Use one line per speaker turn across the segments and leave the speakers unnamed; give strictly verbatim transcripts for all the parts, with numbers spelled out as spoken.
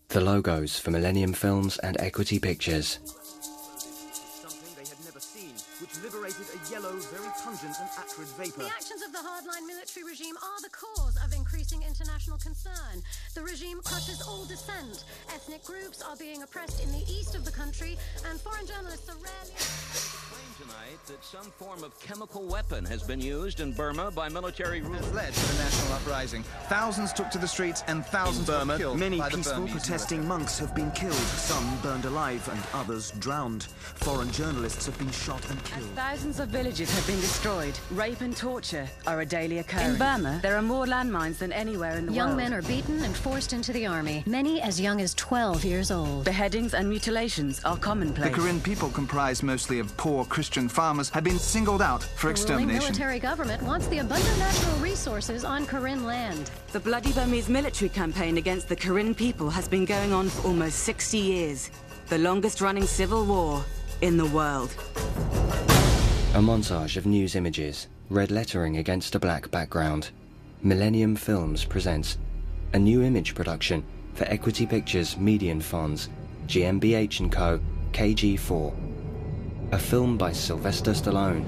The logos for Millennium Films and Equity Pictures.
Something they had never seen, which liberated a yellow, very pungent and acrid vapor.
The actions of the hardline military regime are the cause of increasing international concern. The regime crushes all dissent. Ethnic groups are being oppressed in the east of the country, and foreign journalists are rarely...
Tonight that some form of chemical weapon has been used in Burma by military rulers.
Has led to the national uprising. Thousands took to the streets and thousands
Burma,
were killed.
Many
by the
peaceful
Burmese
protesting
military.
monks have been killed, some burned alive and others drowned. Foreign journalists have been shot and killed.
Thousands of villages have been destroyed. Rape and torture are a daily occurrence.
In Burma,
there are more landmines than anywhere in the
young
world.
men are beaten and forced into the army, many as young as twelve years old.
Beheadings and mutilations are commonplace.
The Karen people, comprised mostly of poor Christian farmers, have been singled out for
The ruling
extermination.
military government wants the abundant natural resources on Karen land.
The bloody Burmese military campaign against the Karen people has been going on for almost sixty years. The longest-running civil war in the world.
A montage of news images, red lettering against a black background. Millennium Films presents a new image production for Equity Pictures Median Fonds, G M B H and Co, K G four. A film by Sylvester Stallone.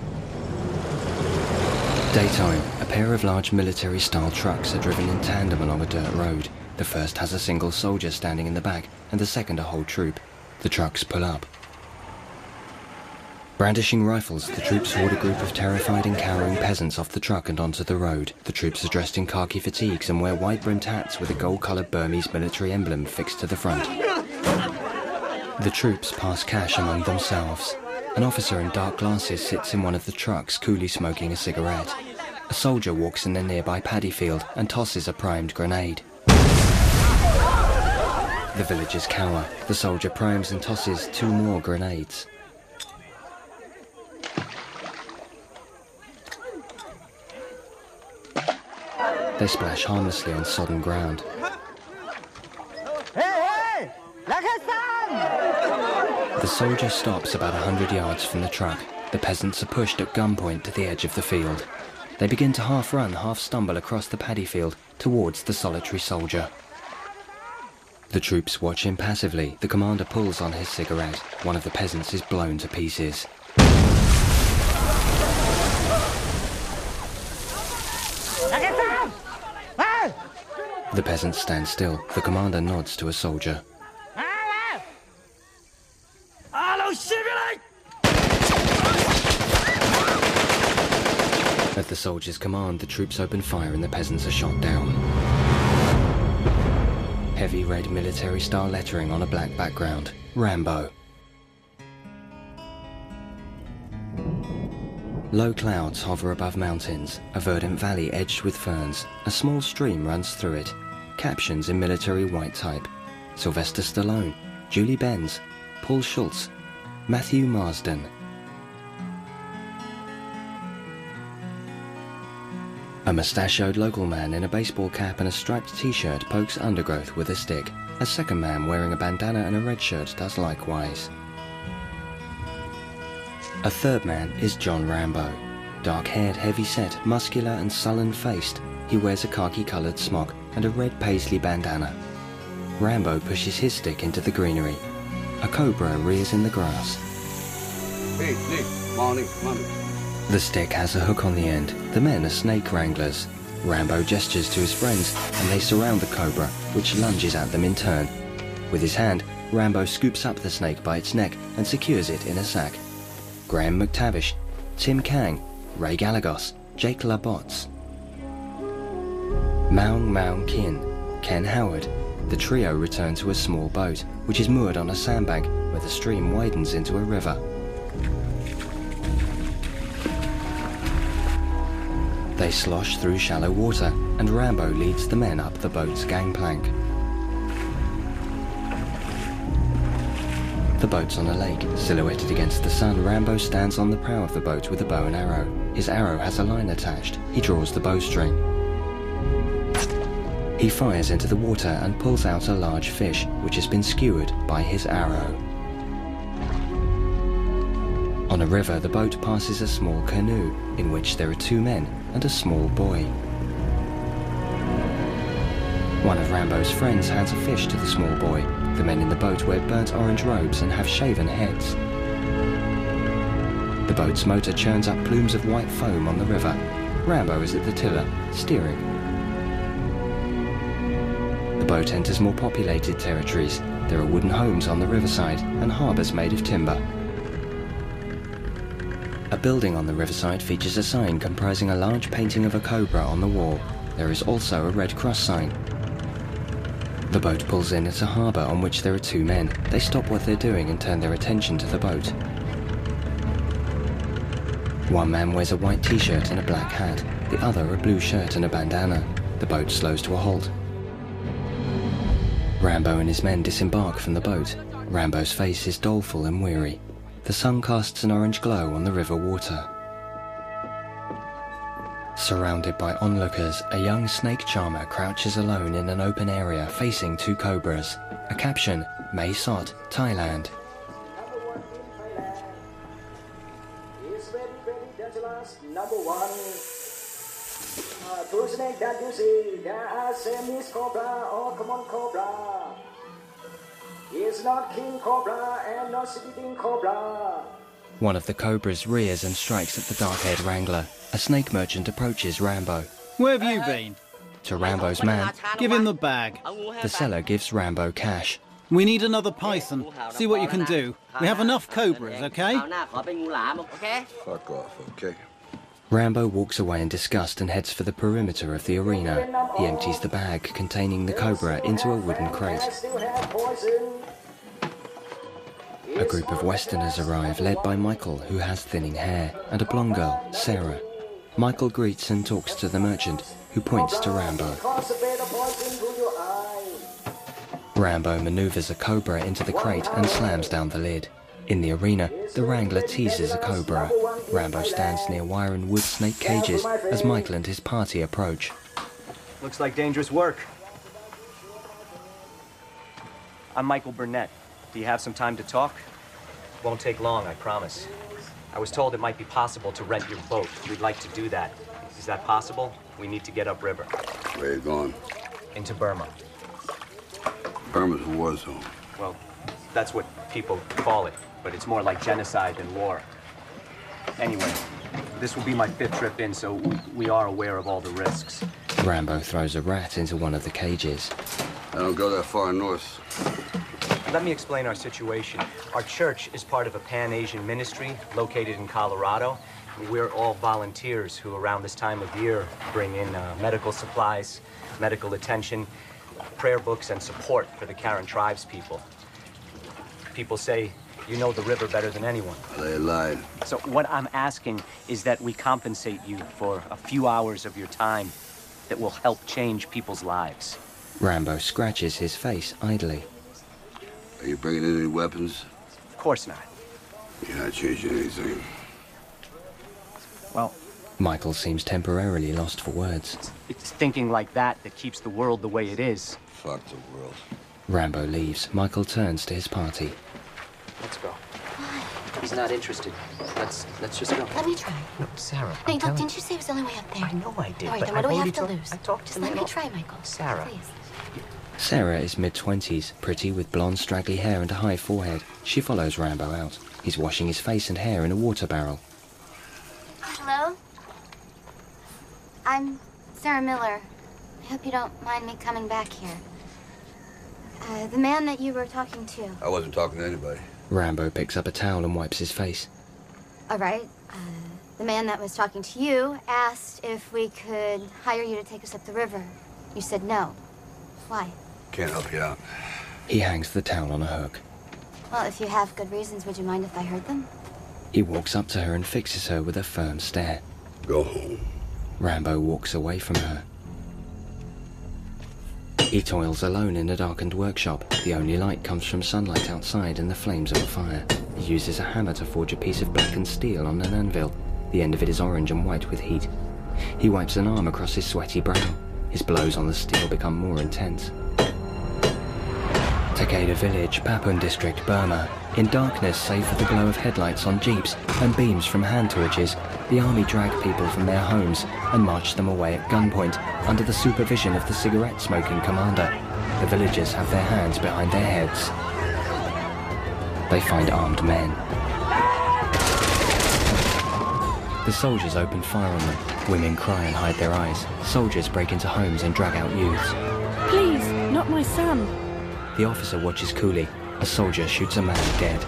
Daytime, a pair of large military-style trucks are driven in tandem along a dirt road. The first has a single soldier standing in the back, and the second a whole troop. The trucks pull up. Brandishing rifles, the troops horde a group of terrified and cowering peasants off the truck and onto the road. The troops are dressed in khaki fatigues and wear white-brimmed hats with a gold-coloured Burmese military emblem fixed to the front. The troops pass cash among themselves. An officer in dark glasses sits in one of the trucks, coolly smoking a cigarette. A soldier walks in the nearby paddy field and tosses a primed grenade. The villagers cower. The soldier primes and tosses two more grenades. They splash harmlessly on sodden ground. The soldier stops about a hundred yards from the truck. The peasants are pushed at gunpoint to the edge of the field. They begin to half run, half stumble across the paddy field towards the solitary soldier. The troops watch impassively. The commander pulls on his cigarette. One of the peasants is blown to pieces. The peasants stand still. The commander nods to a soldier. At the soldier's command, the troops open fire and the peasants are shot down. Heavy red military-style lettering on a black background. Rambo. Low clouds hover above mountains, a verdant valley edged with ferns. A small stream runs through it. Captions in military white type. Sylvester Stallone, Julie Benz, Paul Schultz, Matthew Marsden. A mustachioed local man in a baseball cap and a striped t-shirt pokes undergrowth with a stick. A second man wearing a bandana and a red shirt does likewise. A third man is John Rambo. Dark-haired, heavy-set, muscular and sullen-faced, he wears a khaki-coloured smock and a red paisley bandana. Rambo pushes his stick into the greenery. A cobra rears in the grass.
Hey, Nick, morning, morning.
The stick has a hook on the end. The men are snake wranglers. Rambo gestures to his friends and they surround the cobra, which lunges at them in turn. With his hand, Rambo scoops up the snake by its neck and secures it in a sack. Graham McTavish, Tim Kang, Ray Galagos, Jake LaBotts. Maung Maung Kin, Ken Howard. The trio return to a small boat, which is moored on a sandbank where the stream widens into a river. They slosh through shallow water, and Rambo leads the men up the boat's gangplank. The boat's on a lake. Silhouetted against the sun, Rambo stands on the prow of the boat with a bow and arrow. His arrow has a line attached. He draws the bowstring. He fires into the water and pulls out a large fish, which has been skewered by his arrow. On a river, the boat passes a small canoe, in which there are two men and a small boy. One of Rambo's friends hands a fish to the small boy. The men in the boat wear burnt orange robes and have shaven heads. The boat's motor churns up plumes of white foam on the river. Rambo is at the tiller, steering. The boat enters more populated territories. There are wooden homes on the riverside and harbours made of timber. A building on the riverside features a sign comprising a large painting of a cobra on the wall. There is also a Red Cross sign. The boat pulls in at a harbour on which there are two men. They stop what they're doing and turn their attention to the boat. One man wears a white t-shirt and a black hat. The other a blue shirt and a bandana. The boat slows to a halt. Rambo and his men disembark from the boat. Rambo's face is doleful and weary. The sun casts an orange glow on the river water. Surrounded by onlookers, a young snake charmer crouches alone in an open area facing two cobras. A caption, Mae Sot, Thailand.
Is very, very dangerous. Number one. Uh, two snakes that you see, there are same is cobra or common cobra. It's not king cobra and not sleeping cobra.
One of the cobras rears and strikes at the dark-haired wrangler. A snake merchant approaches Rambo.
Where have you been?
To Rambo's man,
give him the bag.
The seller gives Rambo cash.
We need another python. See what you can do. We have enough cobras, okay?
Fuck off, okay?
Rambo walks away in disgust and heads for the perimeter of the arena. He empties the bag containing the cobra into a wooden crate. A group of Westerners arrive, led by Michael, who has thinning hair, and a blonde girl, Sarah. Michael greets and talks to the merchant, who points to Rambo. Rambo maneuvers a cobra into the crate and slams down the lid. In the arena, the wrangler teases a cobra. Rambo stands near wire and wood snake cages as Michael and his party approach.
Looks like dangerous work. I'm Michael Burnett. Do you have some time to talk? Won't take long, I promise. I was told it might be possible to rent your boat. We'd like to do that. Is that possible? We need to get upriver.
Where you going?
Into Burma.
Burma's a war zone.
Well, that's what people call it, but it's more like genocide than war. Anyway, this will be my fifth trip in, so we, we are aware of all the risks.
Rambo throws a rat into one of the cages.
I don't go that far north.
Let me explain our situation. Our church is part of a Pan-Asian ministry located in Colorado. We're all volunteers who around this time of year bring in uh, medical supplies, medical attention, prayer books, and support for the Karen tribes people. People say, you know the river better than anyone.
They lied.
So what I'm asking is that we compensate you for a few hours of your time that will help change people's lives.
Rambo scratches his face idly.
Are you bringing in any weapons?
Of course not.
You're not changing anything.
Well,
Michael seems temporarily lost for words.
It's thinking like that that keeps the world the way it is.
Fuck the world.
Rambo leaves. Michael turns to his party.
Let's go. He's not interested. Let's let's just go.
Let me try.
No, Sarah.
Hey, look, didn't you say it was the only way up there?
I know I did.
All right,
but
then what
I've
do we have
already
to
talked-
lose?
I talked to
Just
them
let me
all.
try, Michael.
Sarah.
Please.
Sarah is mid-twenties, pretty with blonde straggly hair and a high forehead. She follows Rambo out. He's washing his face and hair in a water barrel.
Hello? I'm Sarah Miller. I hope you don't mind me coming back here. Uh, the man that you were talking to.
I wasn't talking to anybody.
Rambo picks up a towel and wipes his face.
All right. Uh, the man that was talking to you asked if we could hire you to take us up the river. You said no. Why?
Can't help you out.
He hangs the towel on a hook.
Well, if you have good reasons, would you mind if I heard them?
He walks up to her and fixes her with a firm stare.
Go home.
Rambo walks away from her. He toils alone in a darkened workshop. The only light comes from sunlight outside and the flames of a fire. He uses a hammer to forge a piece of blackened steel on an anvil. The end of it is orange and white with heat. He wipes an arm across his sweaty brow. His blows on the steel become more intense. Takeda Village, Papun District, Burma. In darkness, save for the glow of headlights on jeeps and beams from hand torches, the army drag people from their homes and march them away at gunpoint under the supervision of the cigarette-smoking commander. The villagers have their hands behind their heads. They find armed men. The soldiers open fire on them. Women cry and hide their eyes. Soldiers break into homes and drag out youths.
Please, not my son.
The officer watches coolly. A soldier shoots a man dead.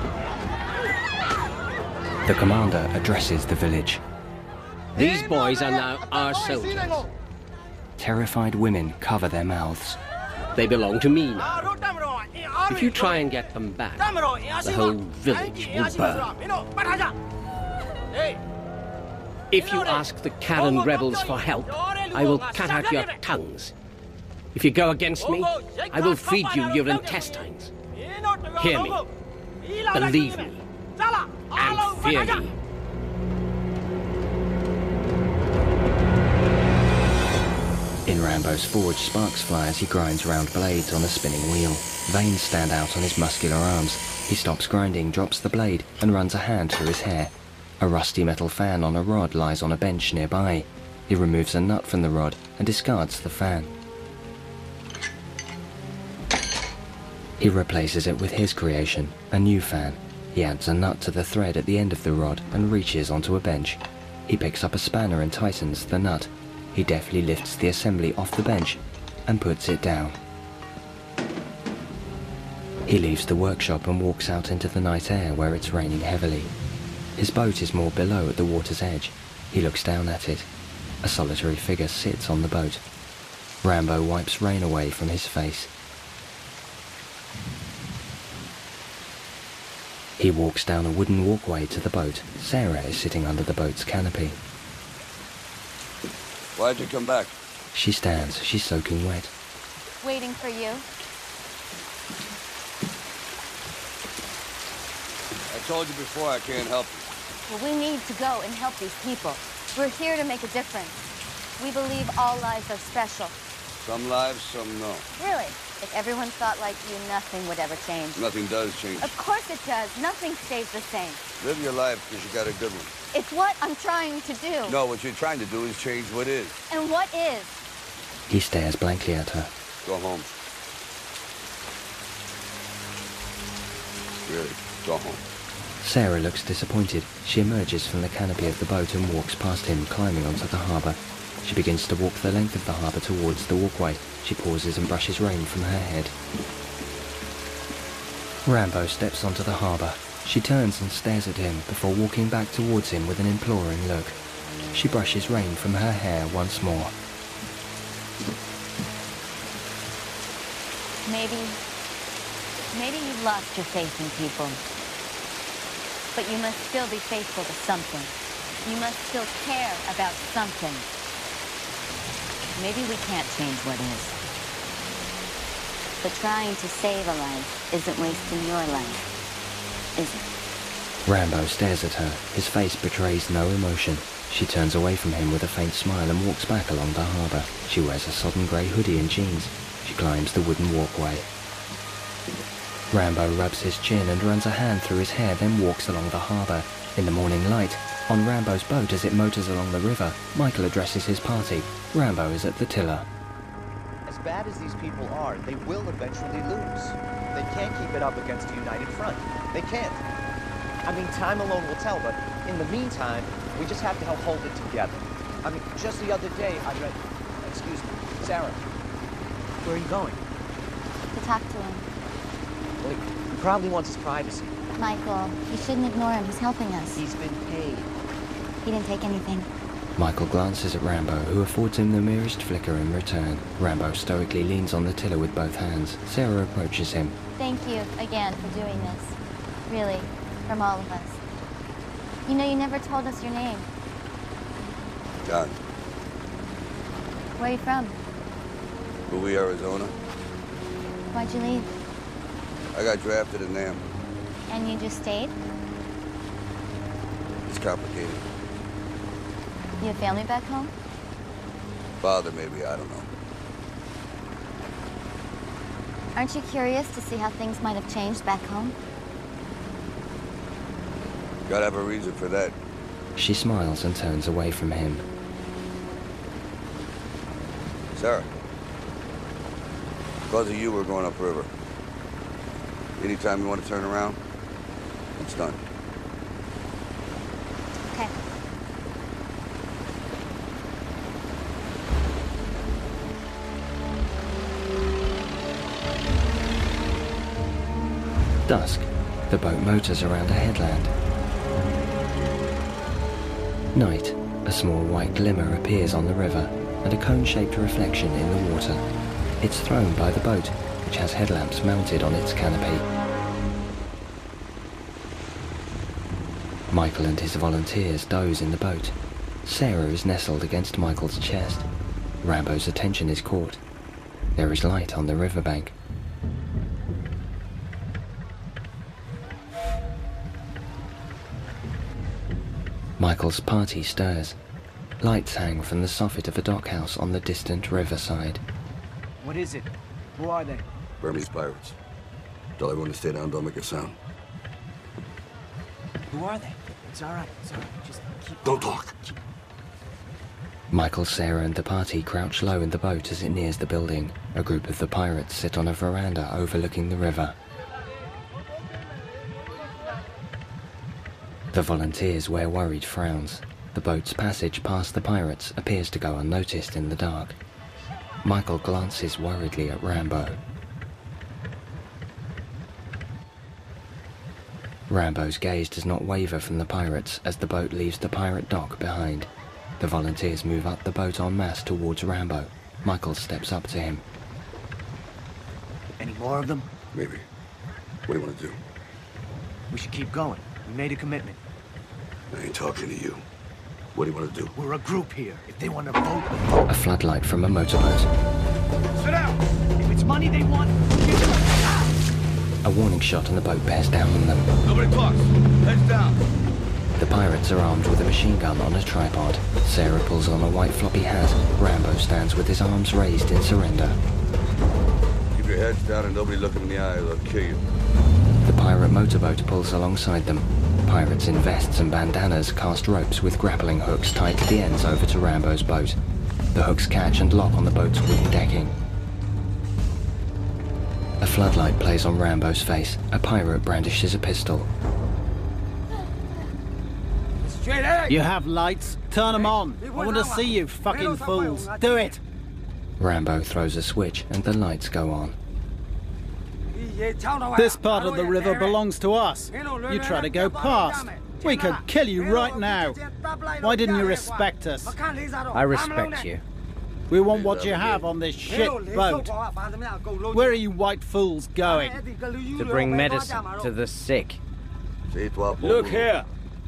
The commander addresses the village.
These boys are now our soldiers.
Terrified women cover their mouths.
They belong to me now. If you try and get them back, the whole village will burn. If you ask the Karen rebels for help, I will cut out your tongues. If you go against me, I will feed you your intestines. Hear me, believe me, and fear me.
In Rambo's forge, sparks fly as he grinds round blades on a spinning wheel. Veins stand out on his muscular arms. He stops grinding, drops the blade, and runs a hand through his hair. A rusty metal fan on a rod lies on a bench nearby. He removes a nut from the rod and discards the fan. He replaces it with his creation, a new fan. He adds a nut to the thread at the end of the rod and reaches onto a bench. He picks up a spanner and tightens the nut. He deftly lifts the assembly off the bench and puts it down. He leaves the workshop and walks out into the night air where it's raining heavily. His boat is moored below at the water's edge. He looks down at it. A solitary figure sits on the boat. Rambo wipes rain away from his face. He walks down a wooden walkway to the boat. Sarah is sitting under the boat's canopy.
Why'd you come back?
She stands. She's soaking wet.
Waiting for you.
I told you before I can't help you.
Well, we need to go and help these people. We're here to make a difference. We believe all lives are special.
Some lives, some no.
Really? If everyone thought like you, nothing would ever change.
Nothing does change.
Of course it does. Nothing stays the same.
Live your life because you got a good one.
It's what I'm trying to do.
No, what you're trying to do is change what is.
And what is?
He stares blankly at her.
Go home. Really, go home.
Sarah looks disappointed. She emerges from the canopy of the boat and walks past him, climbing onto the harbour. She begins to walk the length of the harbour towards the walkway. She pauses and brushes rain from her head. Rambo steps onto the harbour. She turns and stares at him before walking back towards him with an imploring look. She brushes rain from her hair once more.
Maybe... maybe you've lost your faith in people. But you must still be faithful to something. You must still care about something. Maybe we can't change what is. But trying to save a life isn't wasting your life, is it?
Rambo stares at her. His face betrays no emotion. She turns away from him with a faint smile and walks back along the harbour. She wears a sodden grey hoodie and jeans. She climbs the wooden walkway. Rambo rubs his chin and runs a hand through his hair, then walks along the harbour. In the morning light, on Rambo's boat as it motors along the river, Michael addresses his party. Rambo is at the tiller.
As bad as these people are, they will eventually lose. They can't keep it up against a united front. They can't. I mean, time alone will tell, but in the meantime, we just have to help hold it together. I mean, just the other day, I read... Excuse me, Sarah. Where are you going?
To talk to him.
Well, he probably wants his privacy.
Michael, you shouldn't ignore him. He's helping us.
He's been paid.
He didn't take anything.
Michael glances at Rambo, who affords him the merest flicker in return. Rambo stoically leans on the tiller with both hands. Sarah approaches him.
Thank you again for doing this. Really, from all of us. You know, you never told us your name.
John.
Where are you from?
Bowie, Arizona.
Why'd you leave?
I got drafted in Nam.
And you just stayed?
It's complicated.
You have family back home?
Father, maybe, I don't know.
Aren't you curious to see how things might have changed back home?
Gotta have a reason for that.
She smiles and turns away from him.
Sarah. Because of you, we're going upriver. Anytime you want to turn around, it's done.
Okay.
Dusk. The boat motors around a headland. Night. A small white glimmer appears on the river, and a cone-shaped reflection in the water. It's thrown by the boat, which has headlamps mounted on its canopy. Michael and his volunteers doze in the boat. Sarah is nestled against Michael's chest. Rambo's attention is caught. There is light on the riverbank. Michael's party stirs. Lights hang from the soffit of a dockhouse on the distant riverside.
What is it? Who are they?
Burmese pirates. Tell everyone to stay down, don't make a sound.
Who are they? It's all right. It's all right. Just keep...
Don't talk.
Keep...
Michael, Sarah and the party crouch low in the boat as it nears the building. A group of the pirates sit on a veranda overlooking the river. The volunteers wear worried frowns. The boat's passage past the pirates appears to go unnoticed in the dark. Michael glances worriedly at Rambo. Rambo's gaze does not waver from the pirates as the boat leaves the pirate dock behind. The volunteers move up the boat en masse towards Rambo. Michael steps up to him.
Any more of them?
Maybe. What do you want to do?
We should keep going. We made a commitment.
I ain't talking to you. What do you want to do?
We're a group here. If they want to vote, vote.
A floodlight from a motorboat.
Sit down! If it's money they want, give it ah!
A warning shot and the boat bears down on them.
Nobody talks. Heads down.
The pirates are armed with a machine gun on a tripod. Sarah pulls on a white floppy hat. Rambo stands with his arms raised in surrender.
Keep your heads down and nobody look them in the eye or they'll kill you.
The pirate motorboat pulls alongside them. Pirates in vests and bandanas cast ropes with grappling hooks tied to the ends over to Rambo's boat. The hooks catch and lock on the boat's wooden decking. A floodlight plays on Rambo's face. A pirate brandishes a pistol.
You have lights? Turn them on. I want to see you, fucking fools. Do it!
Rambo throws a switch and the lights go on.
This part of the river belongs to us. You try to go past. We could kill you right now. Why didn't you respect us?
I respect you.
We want what you have on this shit boat. Where are you white fools going?
To bring medicine to the sick.
Look
here.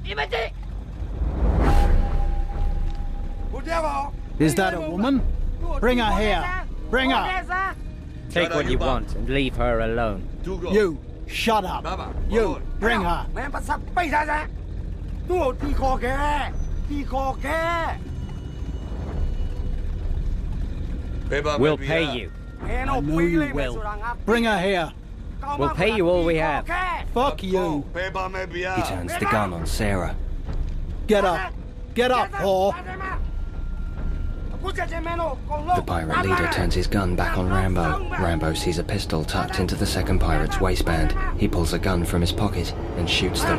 Is that a woman? Bring her here. Bring her.
Take what you want and leave her alone.
You, shut up. You, bring her.
We'll pay you.
I know you will. Bring her here.
We'll pay you all we have.
Fuck you.
He turns the gun on Sarah.
Get up. Get up, whore.
The pirate leader turns his gun back on Rambo. Rambo sees a pistol tucked into the second pirate's waistband. He pulls a gun from his pocket and shoots them.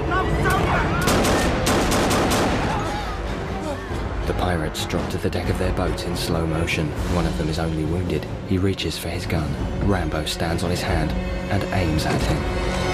The pirates drop to the deck of their boat in slow motion. One of them is only wounded. He reaches for his gun. Rambo stands on his hand and aims at him.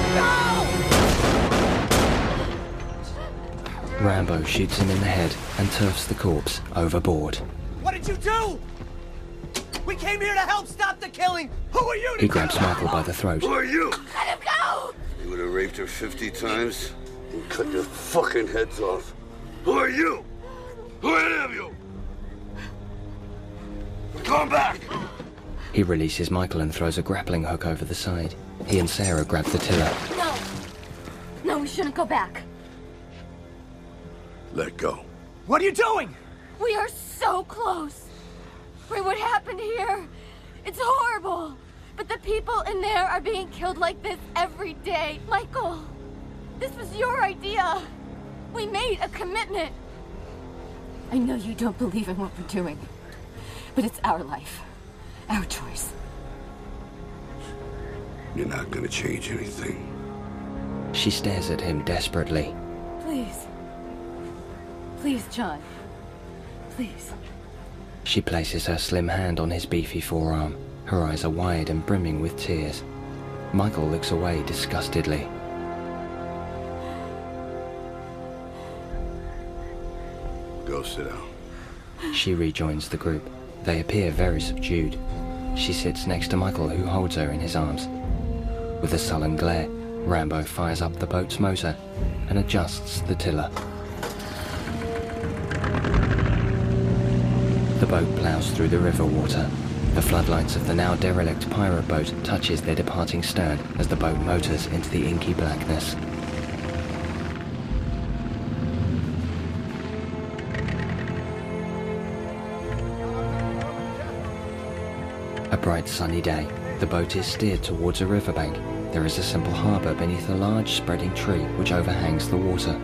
Rambo shoots him in the head and turfs the corpse overboard.
What did you do? We came here to help stop the killing. Who are you to
He grabs Michael by the throat.
Who are you?
Let him go!
You would have raped her fifty times and cut your fucking heads off. Who are you? Who are any of you? Come back!
He releases Michael and throws a grappling hook over the side. He and Sarah grab the tiller.
No. No, we shouldn't go back.
Let go.
What are you doing?
We are so close. Ray, what happened here? It's horrible. But the
people in there are being killed like this every day. Michael, this was your idea. We made a commitment. I know you don't believe in what we're doing, but it's our life, our choice.
You're not gonna change anything.
She stares at him desperately.
Please. Please, John. Please.
She places her slim hand on his beefy forearm. Her eyes are wide and brimming with tears. Michael looks away disgustedly.
Go sit down.
She rejoins the group. They appear very subdued. She sits next to Michael, who holds her in his arms. With a sullen glare, Rambo fires up the boat's motor and adjusts the tiller. The boat plows through the river water. The floodlights of the now derelict pirate boat touches their departing stern as the boat motors into the inky blackness. A bright sunny day. The boat is steered towards a riverbank. There is a simple harbour beneath a large spreading tree which overhangs the water.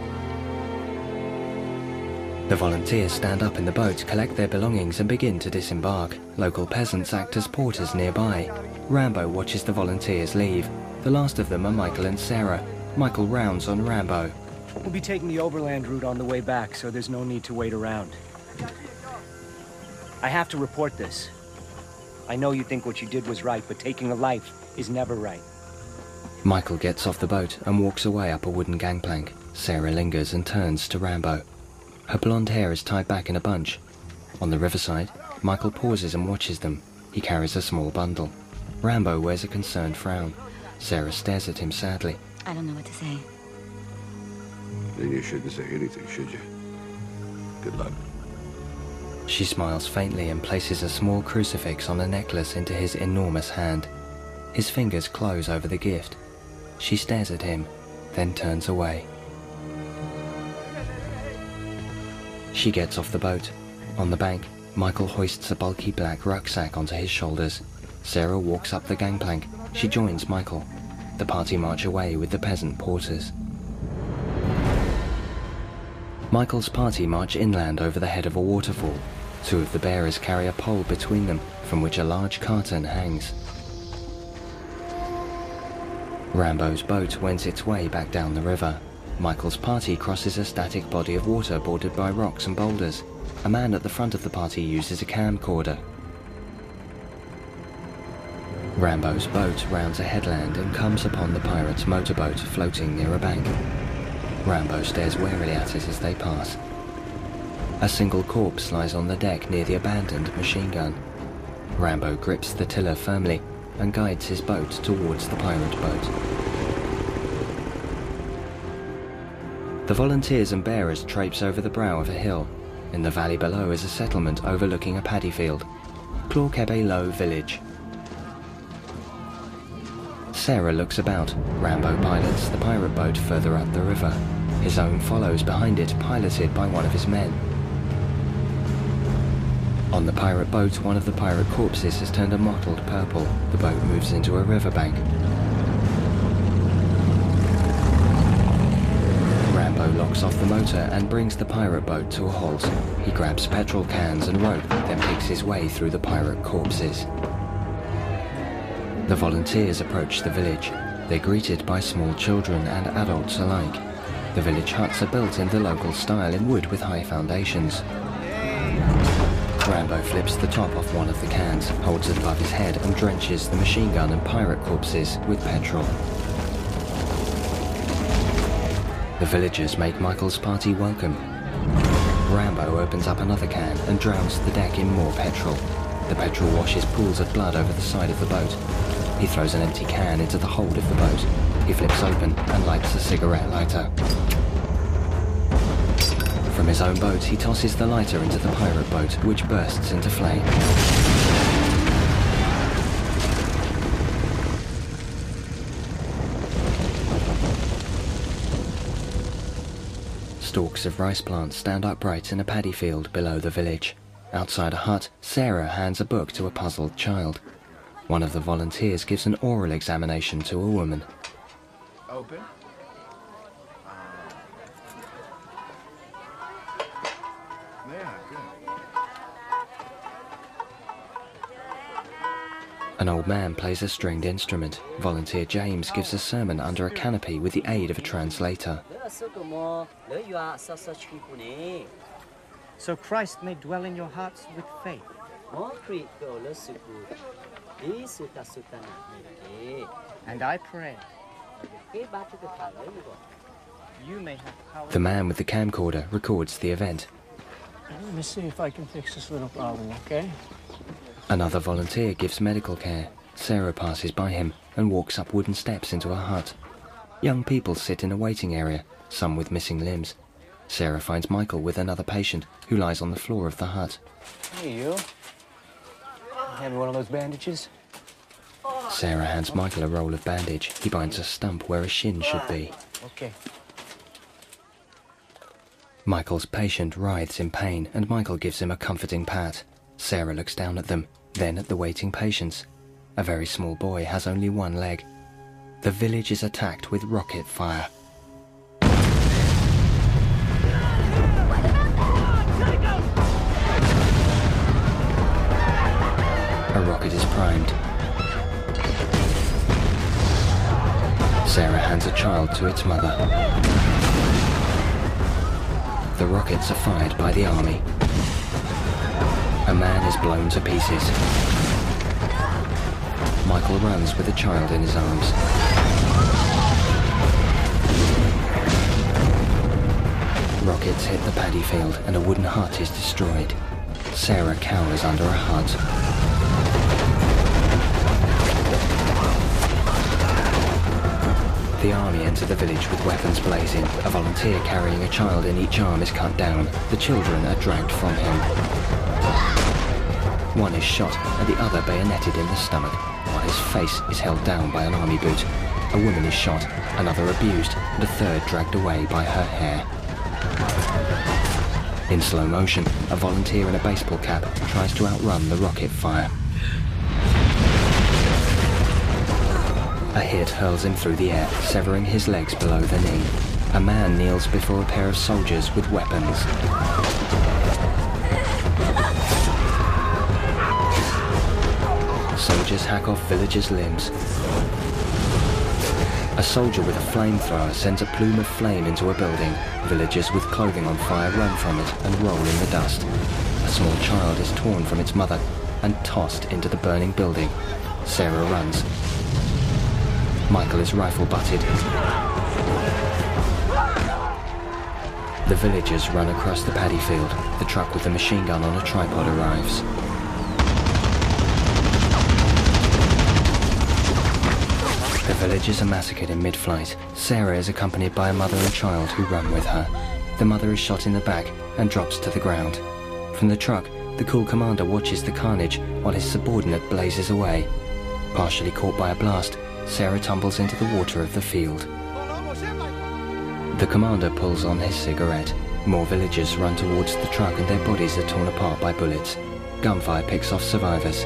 The volunteers stand up in the boat, collect their belongings and begin to disembark. Local peasants act as porters nearby. Rambo watches the volunteers leave. The last of them are Michael and Sarah. Michael rounds on Rambo.
We'll be taking the overland route on the way back, so there's no need to wait around. I have to report this. I know you think what you did was right, but taking a life is never right.
Michael gets off the boat and walks away up a wooden gangplank. Sarah lingers and turns to Rambo. Her blonde hair is tied back in a bunch. On the riverside, Michael pauses and watches them. He carries a small bundle. Rambo wears a concerned frown. Sarah stares at him sadly.
I don't know what to say.
Then you shouldn't say anything, should you? Good luck.
She smiles faintly and places a small crucifix on a necklace into his enormous hand. His fingers close over the gift. She stares at him, then turns away. She gets off the boat. On the bank, Michael hoists a bulky black rucksack onto his shoulders. Sarah walks up the gangplank. She joins Michael. The party march away with the peasant porters. Michael's party march inland over the head of a waterfall. Two of the bearers carry a pole between them, from which a large carton hangs. Rambo's boat wends its way back down the river. Michael's party crosses a static body of water bordered by rocks and boulders. A man at the front of the party uses a camcorder. Rambo's boat rounds a headland and comes upon the pirate's motorboat floating near a bank. Rambo stares warily at it as they pass. A single corpse lies on the deck near the abandoned machine gun. Rambo grips the tiller firmly and guides his boat towards the pirate boat. The volunteers and bearers traipse over the brow of a hill. In the valley below is a settlement overlooking a paddy field. Clorkebe Low Village. Sarah looks about. Rambo pilots the pirate boat further up the river. His own follows behind it, piloted by one of his men. On the pirate boat, one of the pirate corpses has turned a mottled purple. The boat moves into a riverbank. Rambo locks off the motor and brings the pirate boat to a halt. He grabs petrol cans and rope, then picks his way through the pirate corpses. The volunteers approach the village. They're greeted by small children and adults alike. The village huts are built in the local style in wood with high foundations. Rambo flips the top off one of the cans, holds it above his head and drenches the machine gun and pirate corpses with petrol. The villagers make Michael's party welcome. Rambo opens up another can and drowns the deck in more petrol. The petrol washes pools of blood over the side of the boat. He throws an empty can into the hold of the boat. He flips open and lights a cigarette lighter. From his own boat, he tosses the lighter into the pirate boat, which bursts into flame. Stalks of rice plants stand upright in a paddy field below the village. Outside a hut, Sarah hands a book to a puzzled child. One of the volunteers gives an oral examination to a woman.
Open. Yeah, good.
An old man plays a stringed instrument. Volunteer James gives a sermon under a canopy with the aid of a translator.
So Christ may dwell in your hearts with faith. And I pray you may have power.
The man with the camcorder records the event.
Let me see if I can fix this little problem, okay?
Another volunteer gives medical care. Sarah passes by him and walks up wooden steps into a hut. Young people sit in a waiting area, some with missing limbs. Sarah finds Michael with another patient who lies on the floor of the hut.
Hey, you. Have one of those bandages?
Sarah hands Michael a roll of bandage. He binds a stump where a shin should be.
Okay.
Michael's patient writhes in pain and Michael gives him a comforting pat. Sarah looks down at them, then at the waiting patients. A very small boy has only one leg. The village is attacked with rocket fire. A rocket is primed. Sarah hands a child to its mother. The rockets are fired by the army. A man is blown to pieces. Michael runs with a child in his arms. Rockets hit the paddy field and a wooden hut is destroyed. Sarah cowers under a hut. The army enter the village with weapons blazing. A volunteer carrying a child in each arm is cut down. The children are dragged from him. One is shot and the other bayoneted in the stomach, while his face is held down by an army boot. A woman is shot, another abused, and a third dragged away by her hair. In slow motion, a volunteer in a baseball cap tries to outrun the rocket fire. A hit hurls him through the air, severing his legs below the knee. A man kneels before a pair of soldiers with weapons. Soldiers hack off villagers' limbs. A soldier with a flamethrower sends a plume of flame into a building. Villagers with clothing on fire run from it and roll in the dust. A small child is torn from its mother and tossed into the burning building. Sarah runs. Michael is rifle-butted. The villagers run across the paddy field. The truck with the machine gun on a tripod arrives. The villagers are massacred in mid-flight. Sarah is accompanied by a mother and child who run with her. The mother is shot in the back and drops to the ground. From the truck, the cool commander watches the carnage while his subordinate blazes away. Partially caught by a blast, Sarah tumbles into the water of the field. The commander pulls on his cigarette. More villagers run towards the truck and their bodies are torn apart by bullets. Gunfire picks off survivors.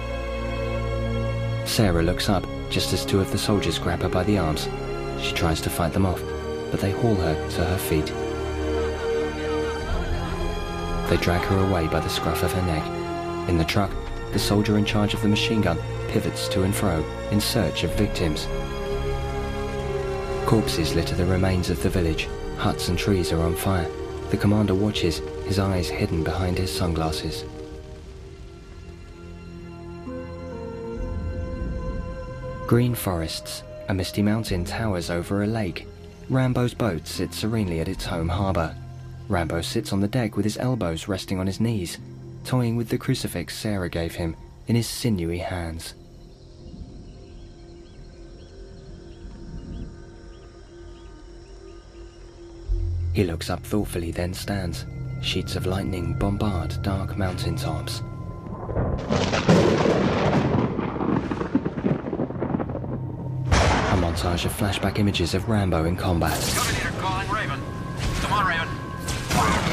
Sarah looks up just as two of the soldiers grab her by the arms. She tries to fight them off, but they haul her to her feet. They drag her away by the scruff of her neck. In the truck, the soldier in charge of the machine gun pivots to and fro in search of victims. Corpses litter the remains of the village. Huts and trees are on fire. The commander watches, his eyes hidden behind his sunglasses. Green forests. A misty mountain towers over a lake. Rambo's boat sits serenely at its home harbour. Rambo sits on the deck with his elbows resting on his knees, toying with the crucifix Sarah gave him in his sinewy hands. He looks up thoughtfully, then stands. Sheets of lightning bombard dark mountain tops. A montage of flashback images of Rambo in combat.
Coming here, calling Raven. Come on, Raven.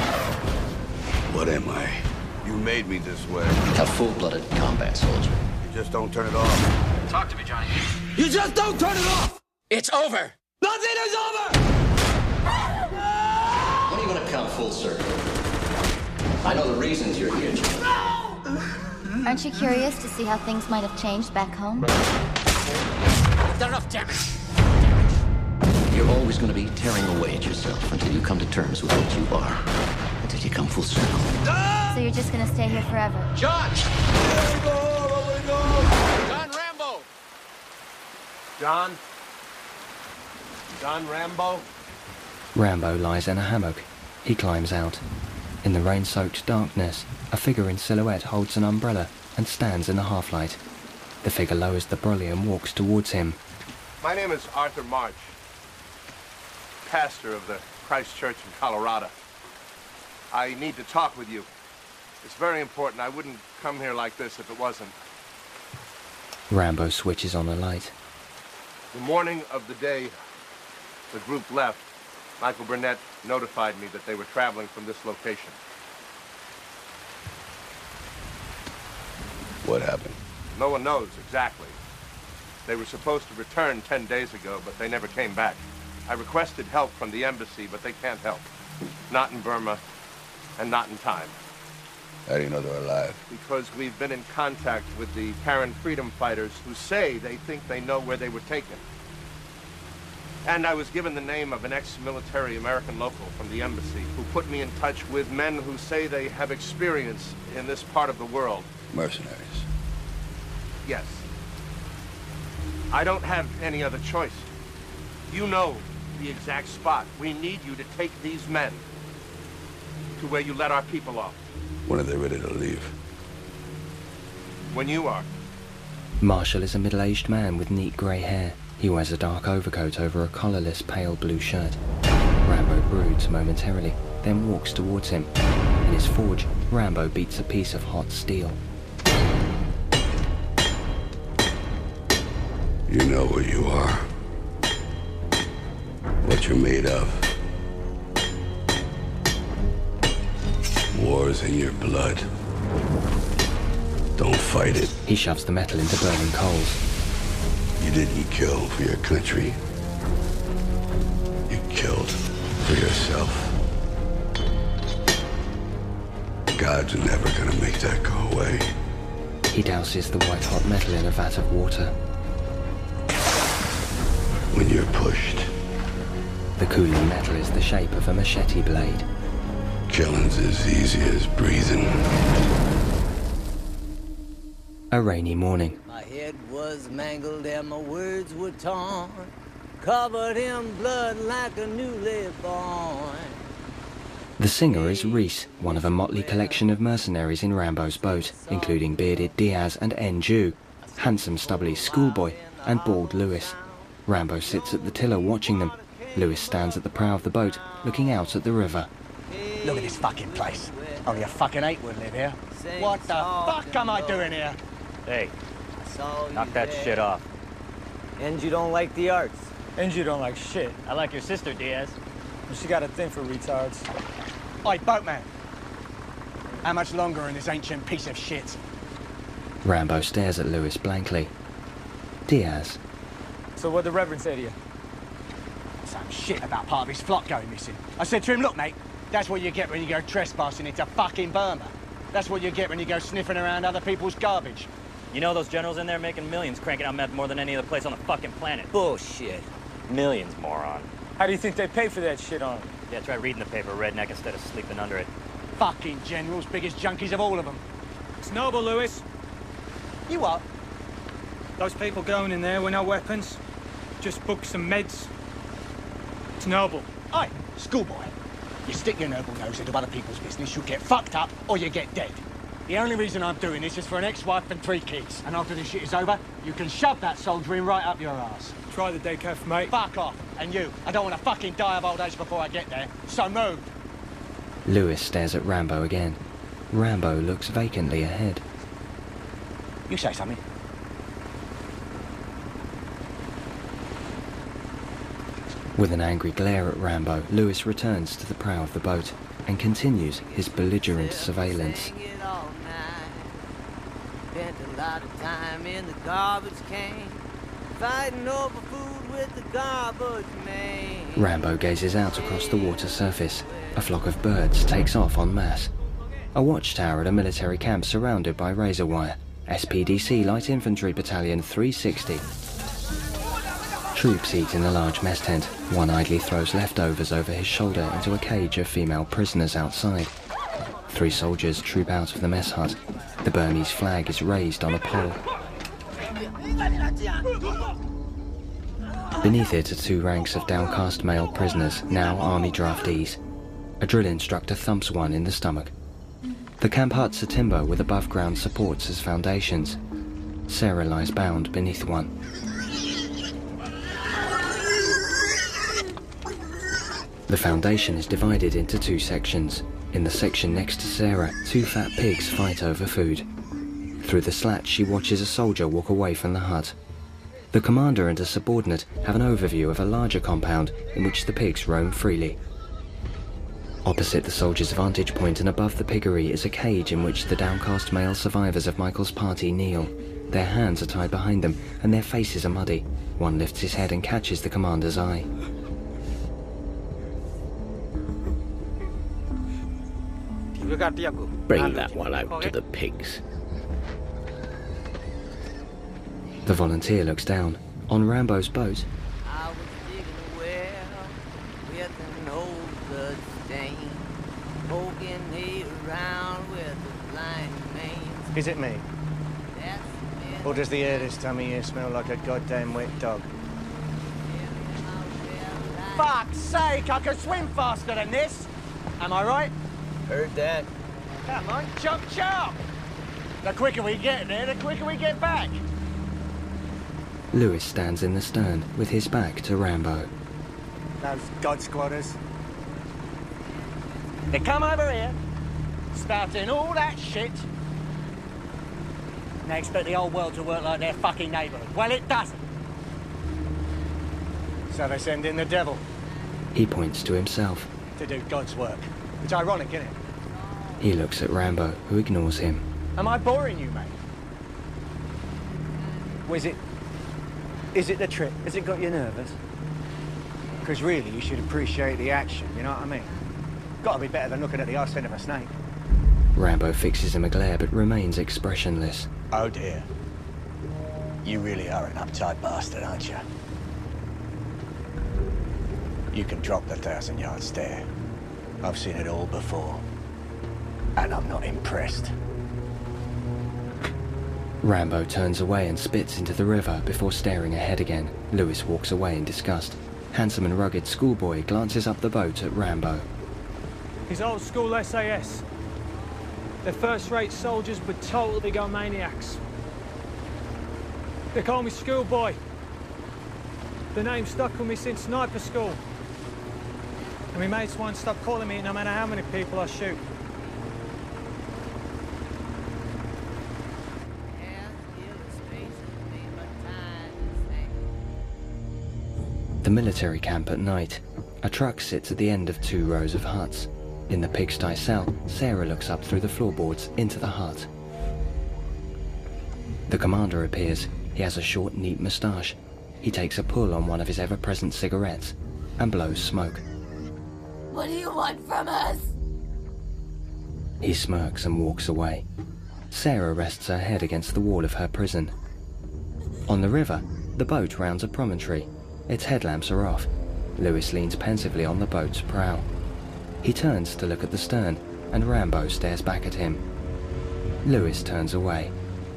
What am I? You made me this way.
A full-blooded combat soldier.
You just don't turn it off.
Talk to me, Johnny.
You just don't turn it off!
It's over!
Nothing is over!
When are you going to come full circle? I know the reasons you're here, Johnny.
Aren't you curious to see how things might have changed back home?
I've done enough damage.
You're always going to be tearing away at yourself until you come to terms with what you are. Until you come full circle.
So you're just gonna stay here forever?
John! John Rambo!
John? John Rambo?
Rambo lies in a hammock. He climbs out. In the rain-soaked darkness, a figure in silhouette holds an umbrella and stands in the half-light. The figure lowers the brolly and walks towards him.
My name is Arthur March, pastor of the Christ Church in Colorado. I need to talk with you. It's very important. I wouldn't come here like this if it wasn't.
Rambo switches on a light.
The morning of the day the group left, Michael Burnett notified me that they were traveling from this location.
What happened?
No one knows exactly. They were supposed to return ten days ago, but they never came back. I requested help from the embassy, but they can't help. Not in Burma, and not in time.
How do you know they're alive?
Because we've been in contact with the Karen freedom fighters who say they think they know where they were taken. And I was given the name of an ex-military American local from the embassy who put me in touch with men who say they have experience in this part of the world.
Mercenaries.
Yes. I don't have any other choice. You know the exact spot. We need you to take these men to where you let our people off.
When are they ready to leave?
When you are.
Marshall is a middle-aged man with neat grey hair. He wears a dark overcoat over a collarless pale blue shirt. Rambo broods momentarily, then walks towards him. In his forge, Rambo beats a piece of hot steel.
You know where you are. What you're made of. War's in your blood. Don't fight it.
He shoves the metal into burning coals.
You didn't kill for your country. You killed for yourself. God's never gonna make that go away.
He douses the white-hot metal in a vat of water.
When you're pushed.
The cooling metal is the shape of a machete blade.
Killing's as easy as breathing.
A rainy morning.
My head was mangled and my words were torn, covered in blood like a newly born.
The singer is Reese, one of a motley collection of mercenaries in Rambo's boat, including bearded Diaz and N'Ju, handsome stubbly Schoolboy, and bald Lewis. Rambo sits at the tiller watching them. Lewis stands at the prow of the boat, looking out at the river.
Look at this fucking place. Only a fucking ape would live here. What the fuck am I doing here?
Hey, knock that shit off.
And you don't like the arts.
And you don't like shit. I like your sister, Diaz.
She got a thing for retards. Oi, boatman. How much longer in this ancient piece of shit?
Rambo stares at Lewis blankly. Diaz.
So what'd the Reverend say to you? Some shit about part of his flock going missing. I said to him, look, mate, that's what you get when you go trespassing into fucking Burma. That's what you get when you go sniffing around other people's garbage.
You know those generals in there making millions, cranking out meth more than any other place on the fucking planet.
Bullshit.
Millions, moron.
How do you think they pay for that shit on?
Yeah, try reading the paper, redneck, instead of sleeping under it.
Fucking generals, biggest junkies of all of them.
It's noble, Lewis.
You what?
Those people going in there with no weapons. Just books and meds. It's noble.
Oi, Schoolboy. You stick your noble nose into other people's business, you get fucked up or you get dead. The only reason I'm doing this is for an ex-wife and three kids. And after this shit is over, you can shove that soldiering right up your ass.
Try the decaf, mate.
Fuck off. And you, I don't want to fucking die of old age before I get there. So move.
Lewis stares at Rambo again. Rambo looks vacantly ahead.
You say something.
With an angry glare at Rambo, Lewis returns to the prow of the boat and continues his belligerent surveillance.
Spent a lot of time I'm in the garbage can, fighting over food with the garbage man.
Rambo gazes out across the water surface. A flock of birds takes off en masse. A watchtower at a military camp surrounded by razor wire. S P D C Light Infantry Battalion three sixty. Troops eat in a large mess tent. One idly throws leftovers over his shoulder into a cage of female prisoners outside. Three soldiers troop out of the mess hut. The Burmese flag is raised on a pole. Beneath it are two ranks of downcast male prisoners, now army draftees. A drill instructor thumps one in the stomach. The camp huts are timber with above-ground supports as foundations. Sarah lies bound beneath one. The foundation is divided into two sections. In the section next to Sarah, two fat pigs fight over food. Through the slats, she watches a soldier walk away from the hut. The commander and a subordinate have an overview of a larger compound in which the pigs roam freely. Opposite the soldier's vantage point and above the piggery is a cage in which the downcast male survivors of Michael's party kneel. Their hands are tied behind them and their faces are muddy. One lifts his head and catches the commander's eye.
Bring that one out to the pigs.
The volunteer looks down. On Rambo's boat,
I was digging a well with an old blood stain, poking it around with a blind man.
Is it me? Or does the air this time of year smell like a goddamn wet dog? Fuck's sake, I can swim faster than this! Am I right?
Heard that.
Come on, chop chop! The quicker we get there, the quicker we get back.
Lewis stands in the stern with his back to Rambo.
Those God Squatters. They come over here, spouting all that shit. And they expect the whole world to work like their fucking neighbourhood. Well, it doesn't. So they send in the devil.
He points to himself.
To do God's work. It's ironic, isn't it?
He looks at Rambo, who ignores him.
Am I boring you, mate? Was it... Is it the trip? Has it got you nervous? Because really, you should appreciate the action, you know what I mean? Got to be better than looking at the arse end of a snake.
Rambo fixes him a glare but remains expressionless.
Oh dear. You really are an uptight bastard, aren't you? You can drop the thousand-yard stare. I've seen it all before. And I'm not impressed.
Rambo turns away and spits into the river before staring ahead again. Lewis walks away in disgust. Handsome and rugged schoolboy glances up the boat at Rambo.
He's old school S A S. They're first-rate soldiers but total egomaniacs. They call me schoolboy. The name stuck with me since sniper school. And my mates won't stop calling me no matter how many people I shoot.
The military camp at night. A truck sits at the end of two rows of huts. In the pigsty cell, Sarah looks up through the floorboards into the hut. The commander appears. He has a short, neat moustache. He takes a pull on one of his ever-present cigarettes and blows smoke.
What do you want from us?
He smirks and walks away. Sarah rests her head against the wall of her prison. On the river, the boat rounds a promontory. Its headlamps are off. Lewis leans pensively on the boat's prow. He turns to look at the stern, and Rambo stares back at him. Lewis turns away.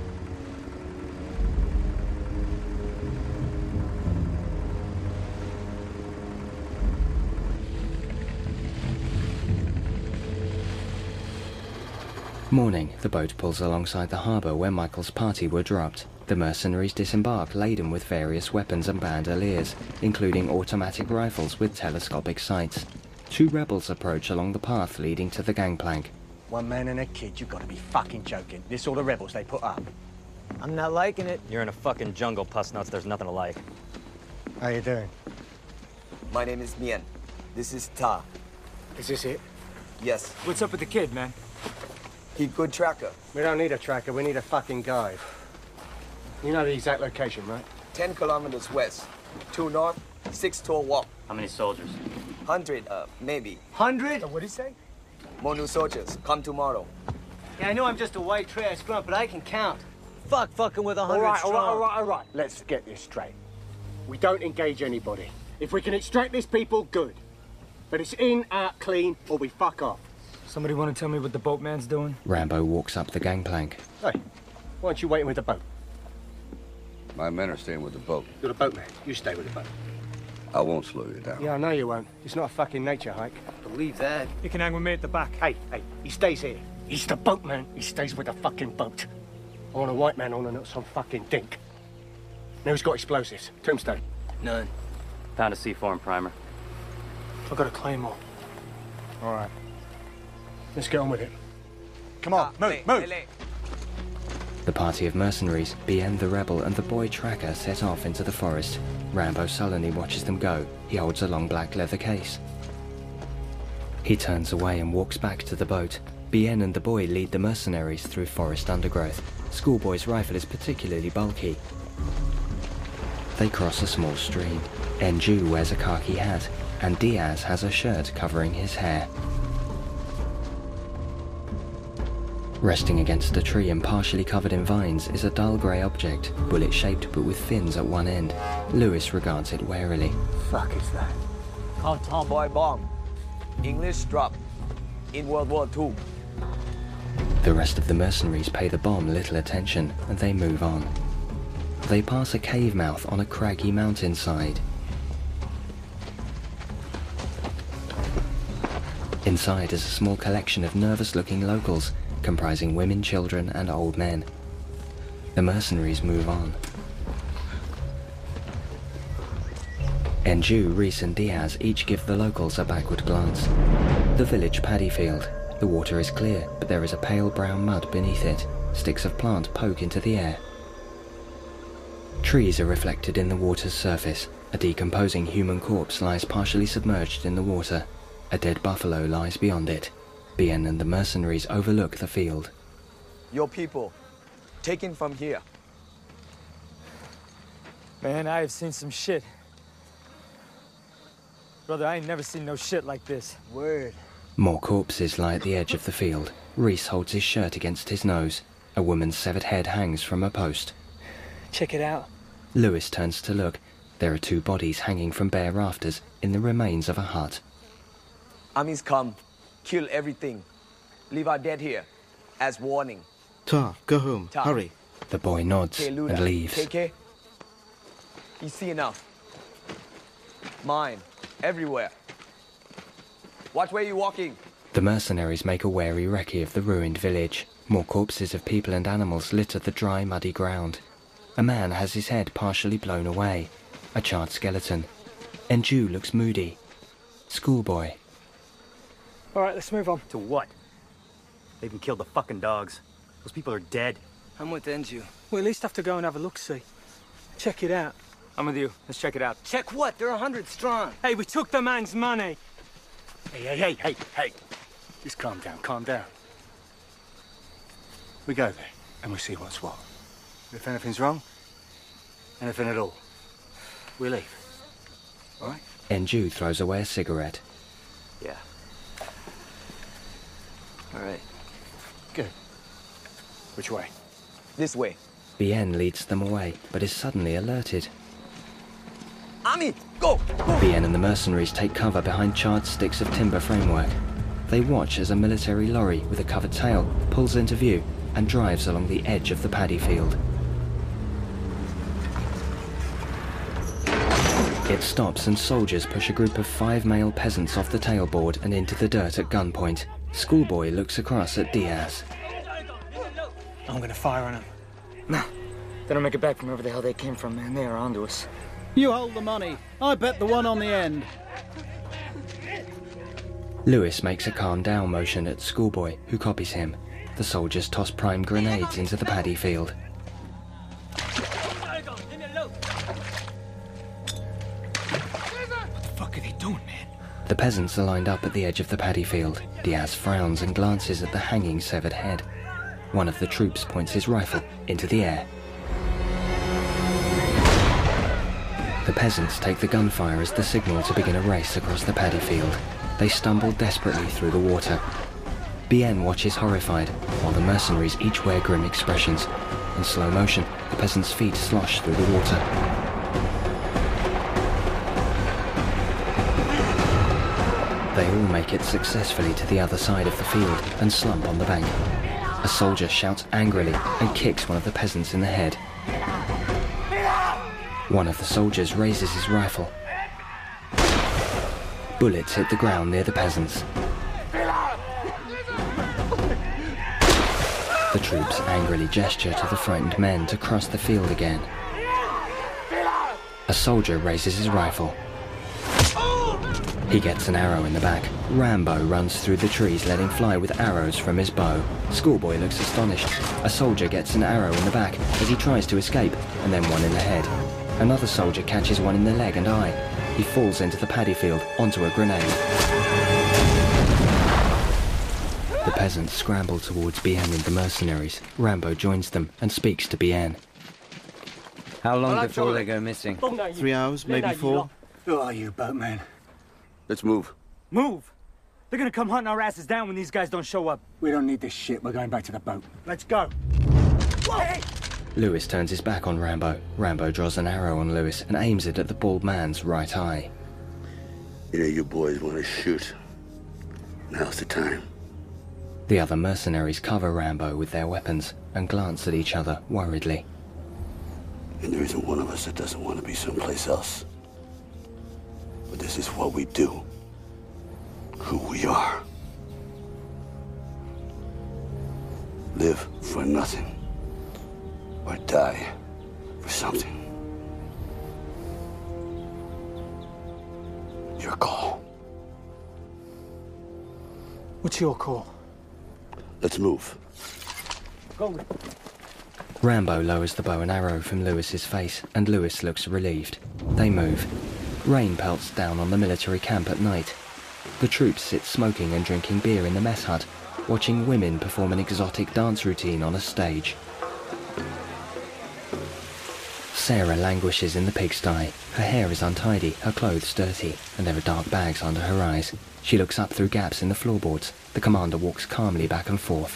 Morning, the boat pulls alongside the harbour where Michael's party were dropped. The mercenaries disembark laden with various weapons and bandoliers, including automatic rifles with telescopic sights. Two rebels approach along the path leading to the gangplank.
One man and a kid, you've got to be fucking joking. This all the rebels they put up.
I'm not liking it. You're in a fucking jungle, puss nuts. There's nothing to like.
How you doing?
My name is Mien. This is Ta.
Is this it?
Yes.
What's up with the kid, man?
He good tracker.
We don't need a tracker, we need a fucking guide. You know the exact location, right?
Ten kilometers west. Two north, six to a walk.
How many soldiers?
Hundred, uh, maybe.
Hundred? What did he say?
More new soldiers. Come tomorrow.
Yeah, I know I'm just a white trash grunt, but I can count.
Fuck fucking with a
All
hundred
right, all
strong.
right, all right, all right. Let's get this straight. We don't engage anybody. If we can extract these people, good. But it's in, out, clean, or we fuck off.
Somebody want to tell me what the boatman's doing?
Rambo walks up the gangplank.
Hey, why aren't you waiting with the boat?
My men are staying with the boat.
You're the boatman. You stay with the boat.
I won't slow you down.
Yeah, I know you won't. It's not a fucking nature hike.
Believe that.
You can hang with me at the back.
Hey, hey, he stays here. He's the boatman. He stays with the fucking boat. I want a white man on and not some fucking dink. Now who's got explosives? Tombstone?
None.
Found a C four and primer.
I've got a claymore. All right. Let's get on with it. Come on, move, move!
The party of mercenaries, Bien the rebel and the boy tracker set off into the forest. Rambo sullenly watches them go. He holds a long black leather case. He turns away and walks back to the boat. Bien and the boy lead the mercenaries through forest undergrowth. Schoolboy's rifle is particularly bulky. They cross a small stream. Enju wears a khaki hat, and Diaz has a shirt covering his hair. Resting against a tree and partially covered in vines is a dull grey object, bullet-shaped but with fins at one end. Lewis regards it warily.
Fuck is that?
Carton boy bomb. English drop. In World War Two.
The rest of the mercenaries pay the bomb little attention, and they move on. They pass a cave mouth on a craggy mountainside. Inside is a small collection of nervous-looking locals, comprising women, children, and old men. The mercenaries move on. Enju, Reese, and Diaz each give the locals a backward glance. The village paddy field. The water is clear, but there is a pale brown mud beneath it. Sticks of plant poke into the air. Trees are reflected in the water's surface. A decomposing human corpse lies partially submerged in the water. A dead buffalo lies beyond it. Bien and the mercenaries overlook the field.
Your people, taken from here.
Man, I have seen some shit. Brother, I ain't never seen no shit like this.
Word.
More corpses lie at the edge of the field. Reese holds his shirt against his nose. A woman's severed head hangs from a post.
Check it out.
Lewis turns to look. There are two bodies hanging from bare rafters in the remains of a hut.
Armies come, kill everything. Leave our dead here, as warning.
Ta, go home.
Ta.
Hurry.
The boy nods
K.
and leaves.
K K. You see enough. Mine, everywhere. Watch where you're walking.
The mercenaries make a wary recce of the ruined village. More corpses of people and animals litter the dry, muddy ground. A man has his head partially blown away. A charred skeleton. Enju looks moody. Schoolboy.
All right, let's move on.
To what? They even killed the fucking dogs. Those people are dead.
I'm with Enju.
We at least have to go and have a look-see. Check it out.
I'm with you. Let's check it out.
Check what? They're a hundred strong.
Hey, we took the man's money.
Hey, hey, hey, hey, hey. Just calm down, calm down. We go there, and we see what's what. If anything's wrong, anything at all, we leave. All right?
Enju throws away a cigarette.
Yeah. All right.
Good. Which way?
This way.
Bien leads them away, but is suddenly alerted.
Ami, go! Go!
Bien and the mercenaries take cover behind charred sticks of timber framework. They watch as a military lorry with a covered tail pulls into view and drives along the edge of the paddy field. It stops and soldiers push a group of five male peasants off the tailboard and into the dirt at gunpoint. Schoolboy looks across at Diaz.
I'm gonna fire on them.
No. They don't make it back from wherever the hell they came from, man. They are onto us.
You hold the money. I bet the one on the end.
Lewis makes a calm down motion at Schoolboy, who copies him. The soldiers toss prime grenades into the paddy field.
What the fuck are they doing, man?
The peasants are lined up at the edge of the paddy field. Diaz frowns and glances at the hanging severed head. One of the troops points his rifle into the air. The peasants take the gunfire as the signal to begin a race across the paddy field. They stumble desperately through the water. Bien watches horrified, while the mercenaries each wear grim expressions. In slow motion, the peasants' feet slosh through the water. They all make it successfully to the other side of the field and slump on the bank. A soldier shouts angrily and kicks one of the peasants in the head. One of the soldiers raises his rifle. Bullets hit the ground near the peasants. The troops angrily gesture to the frightened men to cross the field again. A soldier raises his rifle. He gets an arrow in the back. Rambo runs through the trees, letting fly with arrows from his bow. Schoolboy looks astonished. A soldier gets an arrow in the back as he tries to escape, and then one in the head. Another soldier catches one in the leg and eye. He falls into the paddy field, onto a grenade. The peasants scramble towards Bien and the mercenaries. Rambo joins them and speaks to Bien.
How long before they go missing?
Three hours, maybe four.
Who are you, boatman?
Let's move.
Move! They're gonna come hunting our asses down when these guys don't show up. We don't need this shit. We're going back to the boat. Let's go. Whoa!
Lewis turns his back on Rambo. Rambo draws an arrow on Lewis and aims it at the bald man's right eye.
You know you boys want to shoot. Now's the time.
The other mercenaries cover Rambo with their weapons and glance at each other worriedly.
And there isn't one of us that doesn't want to be someplace else. But this is what we do. Who we are. Live for nothing. Or die for something. Your call.
What's your call?
Let's move.
Go.
Rambo lowers the bow and arrow from Lewis's face, and Lewis looks relieved. They move. Rain pelts down on the military camp at night. The troops sit smoking and drinking beer in the mess hut, watching women perform an exotic dance routine on a stage. Sarah languishes in the pigsty. Her hair is untidy, her clothes dirty, and there are dark bags under her eyes. She looks up through gaps in the floorboards. The commander walks calmly back and forth.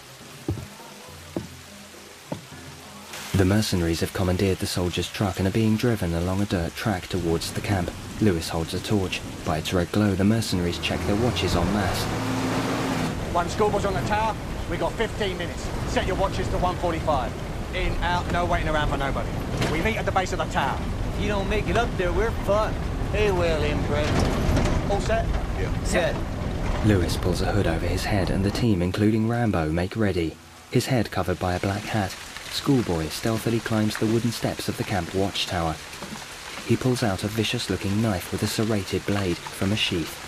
The mercenaries have commandeered the soldier's truck and are being driven along a dirt track towards the camp. Lewis holds a torch. By its red glow, the mercenaries check their watches en masse.
One schoolboy's on the tower. We got fifteen minutes. Set your watches to one forty-five. In, out, no waiting around for nobody. We meet at the base of the tower.
If you don't make it up there, we're fucked. Hey, well, inbred.
All set?
Yeah.
Set.
Lewis pulls a hood over his head and the team, including Rambo, make ready. His head covered by a black hat, Schoolboy stealthily climbs the wooden steps of the camp watchtower. He pulls out a vicious-looking knife with a serrated blade from a sheath.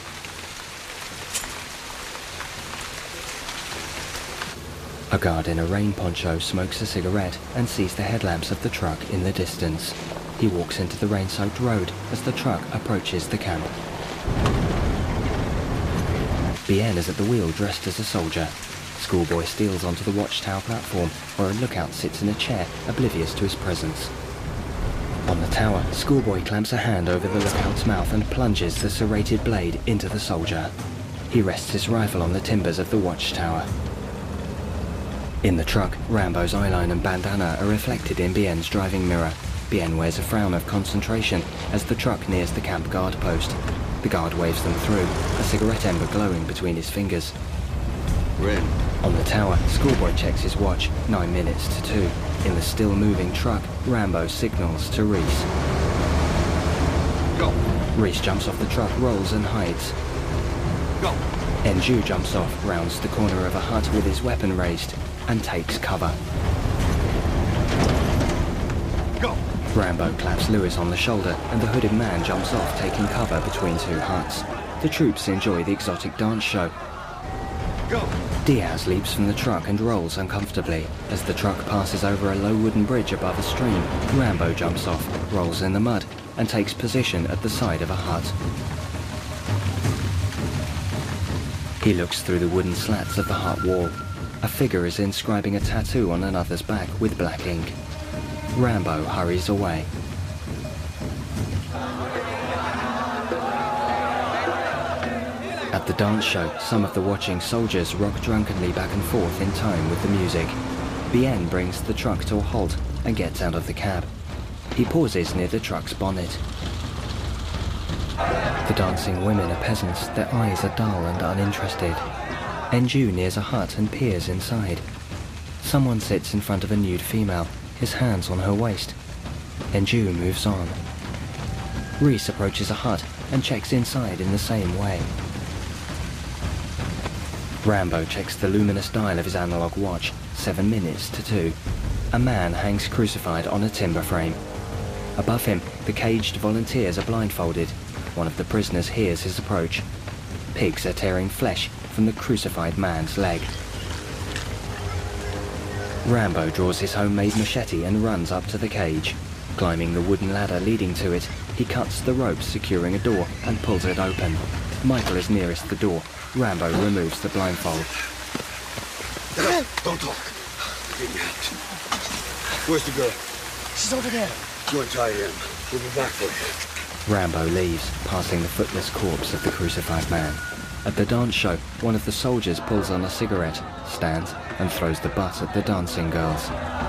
A guard in a rain poncho smokes a cigarette and sees the headlamps of the truck in the distance. He walks into the rain-soaked road as the truck approaches the camp. Bien is at the wheel dressed as a soldier. Schoolboy steals onto the watchtower platform, where a lookout sits in a chair, oblivious to his presence. On the tower, Schoolboy clamps a hand over the lookout's mouth and plunges the serrated blade into the soldier. He rests his rifle on the timbers of the watchtower. In the truck, Rambo's eyeline and bandana are reflected in Bien's driving mirror. Bien wears a frown of concentration as the truck nears the camp guard post. The guard waves them through, a cigarette ember glowing between his fingers.
Ren.
On the tower, Schoolboy checks his watch, nine minutes to two. In the still-moving truck, Rambo signals to Reese.
Go.
Reese jumps off the truck, rolls and hides.
Go.
Enju jumps off, rounds the corner of a hut with his weapon raised, and takes cover.
Go.
Rambo claps Lewis on the shoulder, and the hooded man jumps off, taking cover between two huts. The troops enjoy the exotic dance show.
Go.
Diaz leaps from the truck and rolls uncomfortably. As the truck passes over a low wooden bridge above a stream, Rambo jumps off, rolls in the mud, and takes position at the side of a hut. He looks through the wooden slats of the hut wall. A figure is inscribing a tattoo on another's back with black ink. Rambo hurries away. At the dance show, some of the watching soldiers rock drunkenly back and forth in time with the music. Bien brings the truck to a halt and gets out of the cab. He pauses near the truck's bonnet. The dancing women are peasants, their eyes are dull and uninterested. Enju nears a hut and peers inside. Someone sits in front of a nude female, his hands on her waist. Enju moves on. Reese approaches a hut and checks inside in the same way. Rambo checks the luminous dial of his analog watch, seven minutes to two. A man hangs crucified on a timber frame. Above him, the caged volunteers are blindfolded. One of the prisoners hears his approach. Pigs are tearing flesh from the crucified man's leg. Rambo draws his homemade machete and runs up to the cage. Climbing the wooden ladder leading to it, he cuts the rope securing a door and pulls it open. Michael is nearest the door. Rambo removes the blindfold.
Don't talk. Get me out. Where's the girl?
She's over there.
Go and tie him. We'll be back for you.
Rambo leaves, passing the footless corpse of the crucified man. At the dance show, one of the soldiers pulls on a cigarette, stands, and throws the butt at the dancing girls.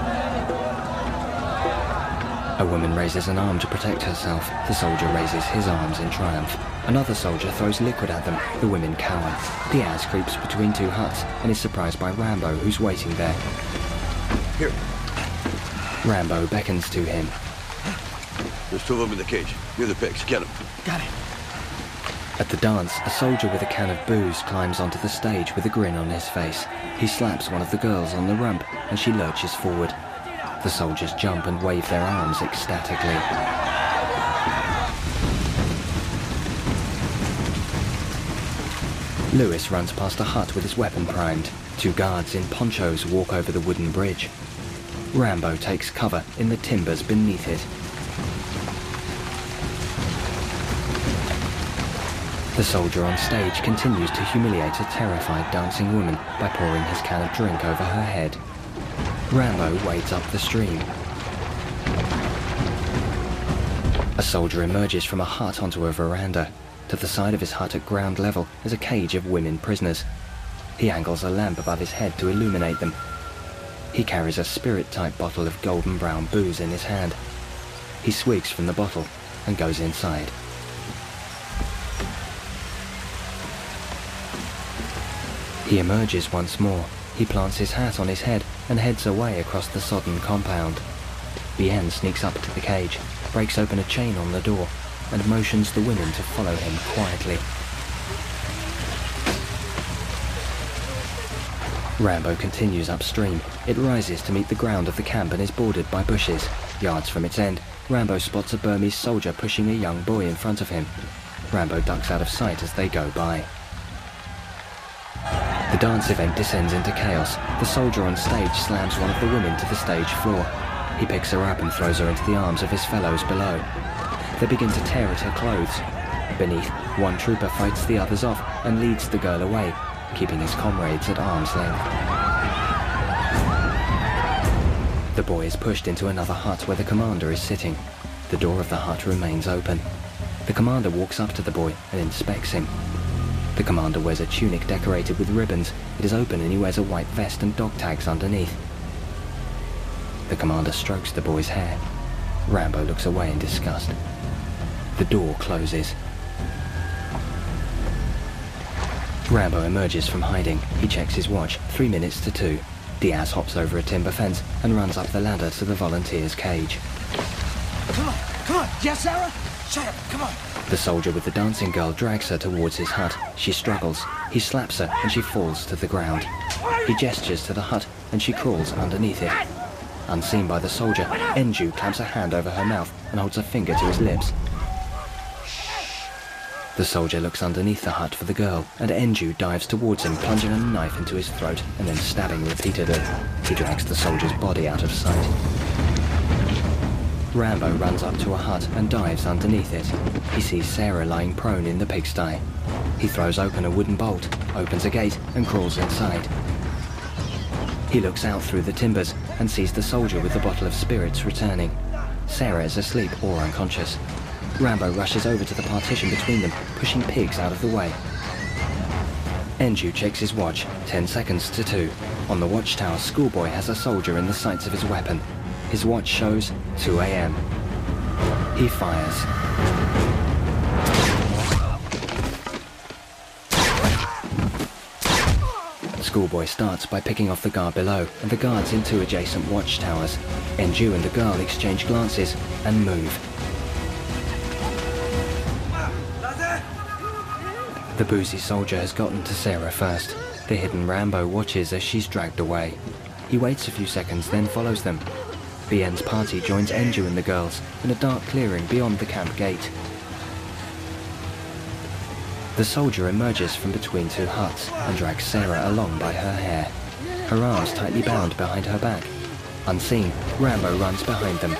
A woman raises an arm to protect herself. The soldier raises his arms in triumph. Another soldier throws liquid at them. The women cower. Diaz creeps between two huts and is surprised by Rambo, who's waiting there.
Here.
Rambo beckons to him.
There's two of them in the cage, near the pigs. Get them.
Got it.
At the dance, a soldier with a can of booze climbs onto the stage with a grin on his face. He slaps one of the girls on the rump and she lurches forward. The soldiers jump and wave their arms ecstatically. Lewis runs past a hut with his weapon primed. Two guards in ponchos walk over the wooden bridge. Rambo takes cover in the timbers beneath it. The soldier on stage continues to humiliate a terrified dancing woman by pouring his can of drink over her head. Rambo wades up the stream. A soldier emerges from a hut onto a veranda. To the side of his hut at ground level is a cage of women prisoners. He angles a lamp above his head to illuminate them. He carries a spirit-type bottle of golden brown booze in his hand. He swigs from the bottle and goes inside. He emerges once more. He plants his hat on his head and heads away across the sodden compound. Bien sneaks up to the cage, breaks open a chain on the door, and motions the women to follow him quietly. Rambo continues upstream. It rises to meet the ground of the camp and is bordered by bushes. Yards from its end, Rambo spots a Burmese soldier pushing a young boy in front of him. Rambo ducks out of sight as they go by. The dance event descends into chaos. The soldier on stage slams one of the women to the stage floor. He picks her up and throws her into the arms of his fellows below. They begin to tear at her clothes. Beneath, one trooper fights the others off and leads the girl away, keeping his comrades at arm's length. The boy is pushed into another hut where the commander is sitting. The door of the hut remains open. The commander walks up to the boy and inspects him. The commander wears a tunic decorated with ribbons. It is open and he wears a white vest and dog tags underneath. The commander strokes the boy's hair. Rambo looks away in disgust. The door closes. Rambo emerges from hiding. He checks his watch, three minutes to two. Diaz hops over a timber fence and runs up the ladder to the volunteer's cage.
Come on, come on. Yes, Sarah? Shut up, come on.
The soldier with the dancing girl drags her towards his hut. She struggles. He slaps her and she falls to the ground. He gestures to the hut and she crawls underneath it. Unseen by the soldier, Enju clamps a hand over her mouth and holds a finger to his lips. The soldier looks underneath the hut for the girl, and Enju dives towards him, plunging a knife into his throat and then stabbing repeatedly. He drags the soldier's body out of sight. Rambo runs up to a hut and dives underneath it. He sees Sarah lying prone in the pigsty. He throws open a wooden bolt, opens a gate, and crawls inside. He looks out through the timbers and sees the soldier with the bottle of spirits returning. Sarah is asleep or unconscious. Rambo rushes over to the partition between them, pushing pigs out of the way. Enju checks his watch, ten seconds to two. On the watchtower, Schoolboy has a soldier in the sights of his weapon. His watch shows two A M He fires. Schoolboy starts by picking off the guard below and the guards in two adjacent watchtowers. Enju and the girl exchange glances and move. The boozy soldier has gotten to Sarah first. The hidden Rambo watches as she's dragged away. He waits a few seconds, then follows them. Bien's party joins Enju and the girls in a dark clearing beyond the camp gate. The soldier emerges from between two huts and drags Sarah along by her hair, her arms tightly bound behind her back. Unseen, Rambo runs behind them.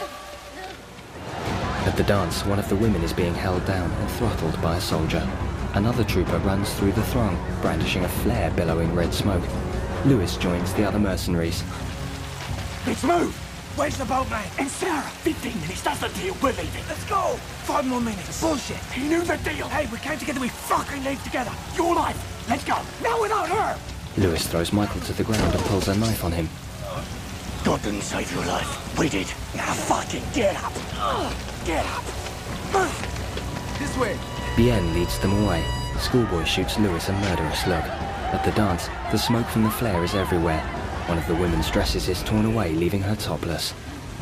At the dance, one of the women is being held down and throttled by a soldier. Another trooper runs through the throng, brandishing a flare billowing red smoke. Lewis joins the other mercenaries.
Let's move! Where's the boatman? And Sarah, fifteen minutes, that's the deal, we're leaving. Let's go! Five more minutes. Bullshit. He knew the deal. Hey, we came together, we fucking leave together. Your life. Let's go. Now without her!
Lewis throws Michael to the ground and pulls a knife on him.
God didn't save your life. We did. Now fucking get up. Get up. Move. This way.
Bien leads them away. Schoolboy shoots Lewis a murderous look. At the dance, the smoke from the flare is everywhere. One of the women's dresses is torn away, leaving her topless.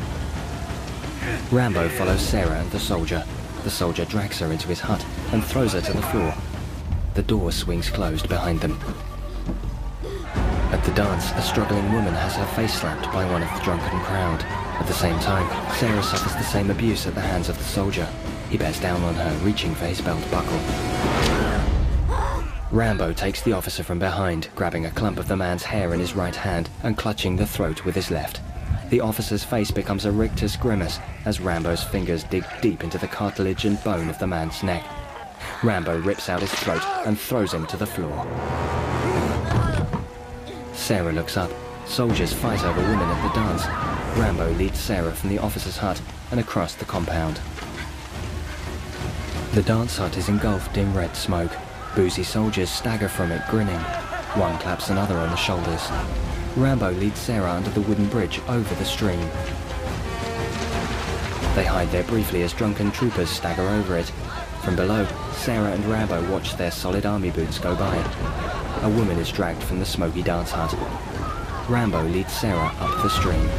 Rambo follows Sarah and the soldier. The soldier drags her into his hut and throws her to the floor. The door swings closed behind them. At the dance, a struggling woman has her face slapped by one of the drunken crowd. At the same time, Sarah suffers the same abuse at the hands of the soldier. He bears down on her, reaching for his belt buckle. Rambo takes the officer from behind, grabbing a clump of the man's hair in his right hand and clutching the throat with his left. The officer's face becomes a rictus grimace as Rambo's fingers dig deep into the cartilage and bone of the man's neck. Rambo rips out his throat and throws him to the floor. Sarah looks up. Soldiers fight over women at the dance. Rambo leads Sarah from the officer's hut and across the compound. The dance hut is engulfed in red smoke. Boozy soldiers stagger from it, grinning. One claps another on the shoulders. Rambo leads Sarah under the wooden bridge over the stream. They hide there briefly as drunken troopers stagger over it. From below, Sarah and Rambo watch their solid army boots go by. A woman is dragged from the smoky dance hut. Rambo leads Sarah up the stream.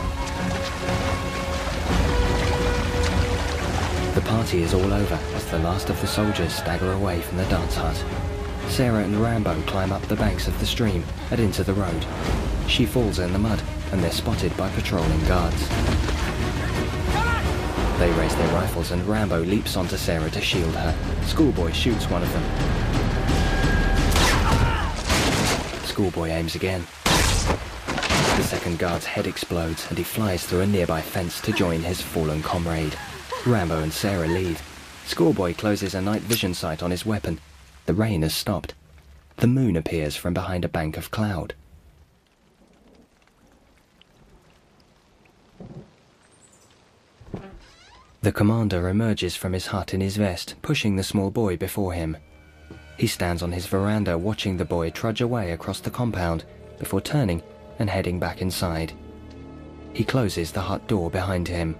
The party is all over as the last of the soldiers stagger away from the dance hut. Sarah and Rambo climb up the banks of the stream and into the road. She falls in the mud and they're spotted by patrolling guards. They raise their rifles and Rambo leaps onto Sarah to shield her. Schoolboy shoots one of them. Schoolboy aims again. The second guard's head explodes and he flies through a nearby fence to join his fallen comrade. Rambo and Sarah leave. Schoolboy closes a night vision sight on his weapon. The rain has stopped. The moon appears from behind a bank of cloud. The commander emerges from his hut in his vest, pushing the small boy before him. He stands on his veranda watching the boy trudge away across the compound before turning and heading back inside. He closes the hut door behind him.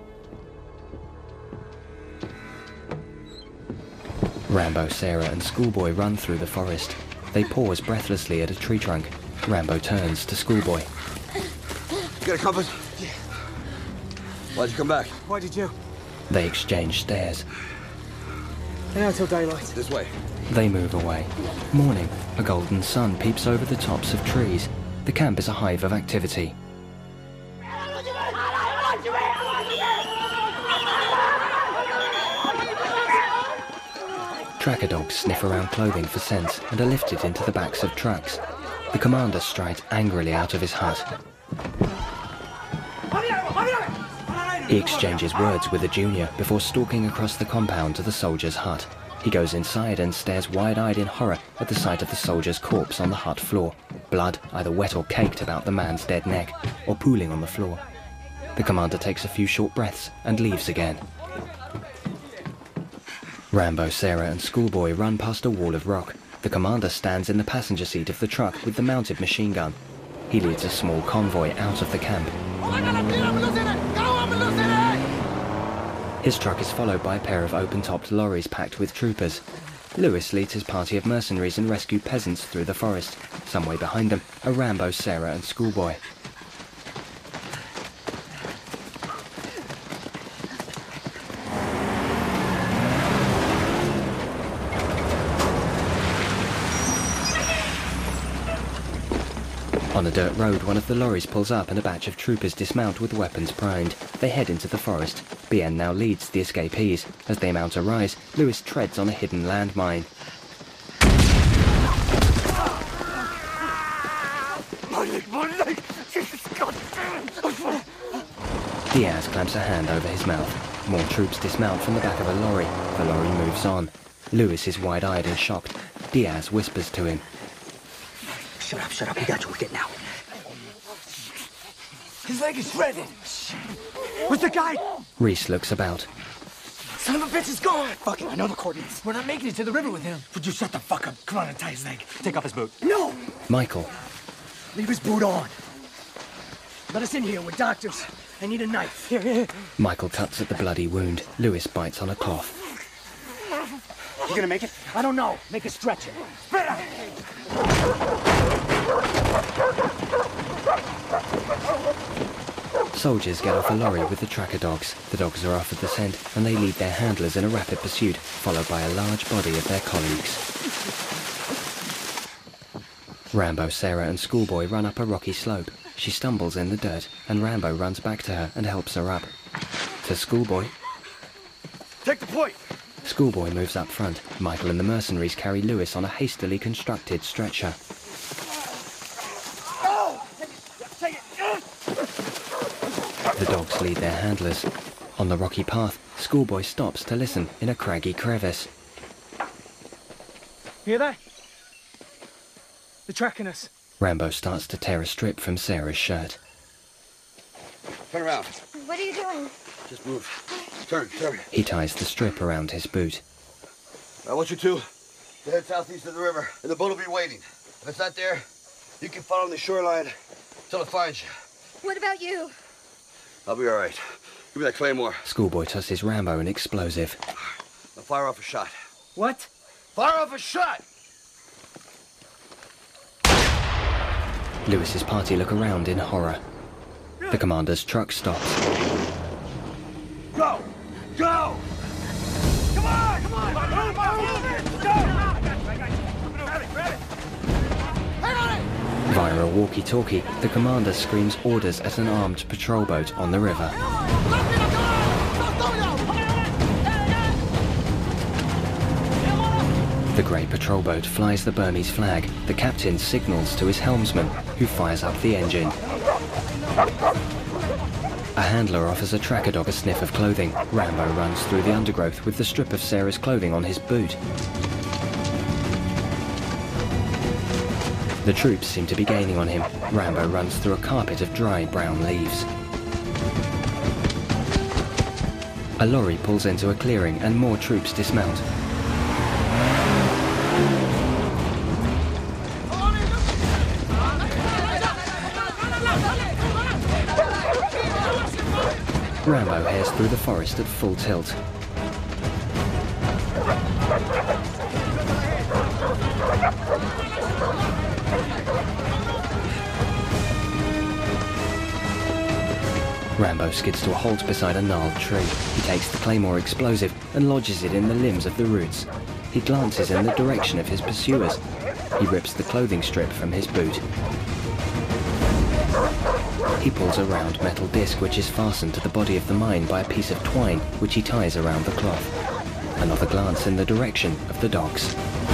Rambo, Sarah and Schoolboy run through the forest. They pause breathlessly at a tree trunk. Rambo turns to Schoolboy.
Got a compass? Yeah. Why'd you come back?
Why did you?
They exchange stares.
Hang out till daylight.
This way.
They move away. Morning, a golden sun peeps over the tops of trees. The camp is a hive of activity. Tracker dogs sniff around clothing for scents and are lifted into the backs of trucks. The commander strides angrily out of his hut. He exchanges words with a junior before stalking across the compound to the soldier's hut. He goes inside and stares wide-eyed in horror at the sight of the soldier's corpse on the hut floor. Blood, either wet or caked about the man's dead neck, or pooling on the floor. The commander takes a few short breaths and leaves again. Rambo, Sarah and Schoolboy run past a wall of rock. The commander stands in the passenger seat of the truck with the mounted machine gun. He leads a small convoy out of the camp. His truck is followed by a pair of open-topped lorries packed with troopers. Lewis leads his party of mercenaries and rescue peasants through the forest. Some way behind them are Rambo, Sarah and Schoolboy. On a dirt road, one of the lorries pulls up and a batch of troopers dismount with weapons primed. They head into the forest. Bien now leads the escapees. As they mount a rise, Lewis treads on a hidden landmine. Diaz clamps a hand over his mouth. More troops dismount from the back of a lorry. The lorry moves on. Lewis is wide-eyed and shocked. Diaz whispers to him.
Shut up, shut up. We got you. We're getting out. His leg is shredded. Where's the guy?
Reese looks about.
Son of a bitch is gone. Fuck it, I know the coordinates. We're not making it to the river with him. Would you shut the fuck up? Come on and tie his leg.
Take off his boot.
No!
Michael.
Leave his boot on. Let us in here. We're doctors. I need a knife. Here, here.
Michael cuts at the bloody wound. Lewis bites on a cloth.
You gonna make it? I don't know. Make a stretcher.
Soldiers get off a lorry with the tracker dogs. The dogs are off at the scent, and they lead their handlers in a rapid pursuit, followed by a large body of their colleagues. Rambo, Sarah and Schoolboy run up a rocky slope. She stumbles in the dirt, and Rambo runs back to her and helps her up. To Schoolboy.
Take the point!
Schoolboy moves up front. Michael and the mercenaries carry Lewis on a hastily constructed stretcher. The dogs lead their handlers. On the rocky path, Schoolboy stops to listen in a craggy crevice.
Hear that? They're tracking us.
Rambo starts to tear a strip from Sarah's shirt.
Turn around.
What are you doing?
Just move. Turn, turn.
He ties the strip around his boot.
I want you two to head southeast of the river, and the boat will be waiting. If it's not there, you can follow the shoreline until it finds you.
What about you?
I'll be all right. Give me that claymore.
Schoolboy tosses Rambo an explosive.
I'll fire off a shot.
What?
Fire off a shot!
Lewis's party look around in horror. The commander's truck stops.
Go! Go! Come on! Come on! Move, move, go! Grab it, grab it! Hang on it!
Via a walkie-talkie, the commander screams orders at an armed patrol boat on the river. The grey patrol boat flies the Burmese flag. The captain signals to his helmsman, who fires up the engine. A handler offers a tracker dog a sniff of clothing. Rambo runs through the undergrowth with the strip of Sarah's clothing on his boot. The troops seem to be gaining on him. Rambo runs through a carpet of dry brown leaves. A lorry pulls into a clearing and more troops dismount. Rambo heads through the forest at full tilt. Rambo skids to a halt beside a gnarled tree. He takes the claymore explosive and lodges it in the limbs of the roots. He glances in the direction of his pursuers. He rips the clothing strip from his boot. He pulls a round metal disc which is fastened to the body of the mine by a piece of twine which he ties around the cloth. Another glance in the direction of the dogs.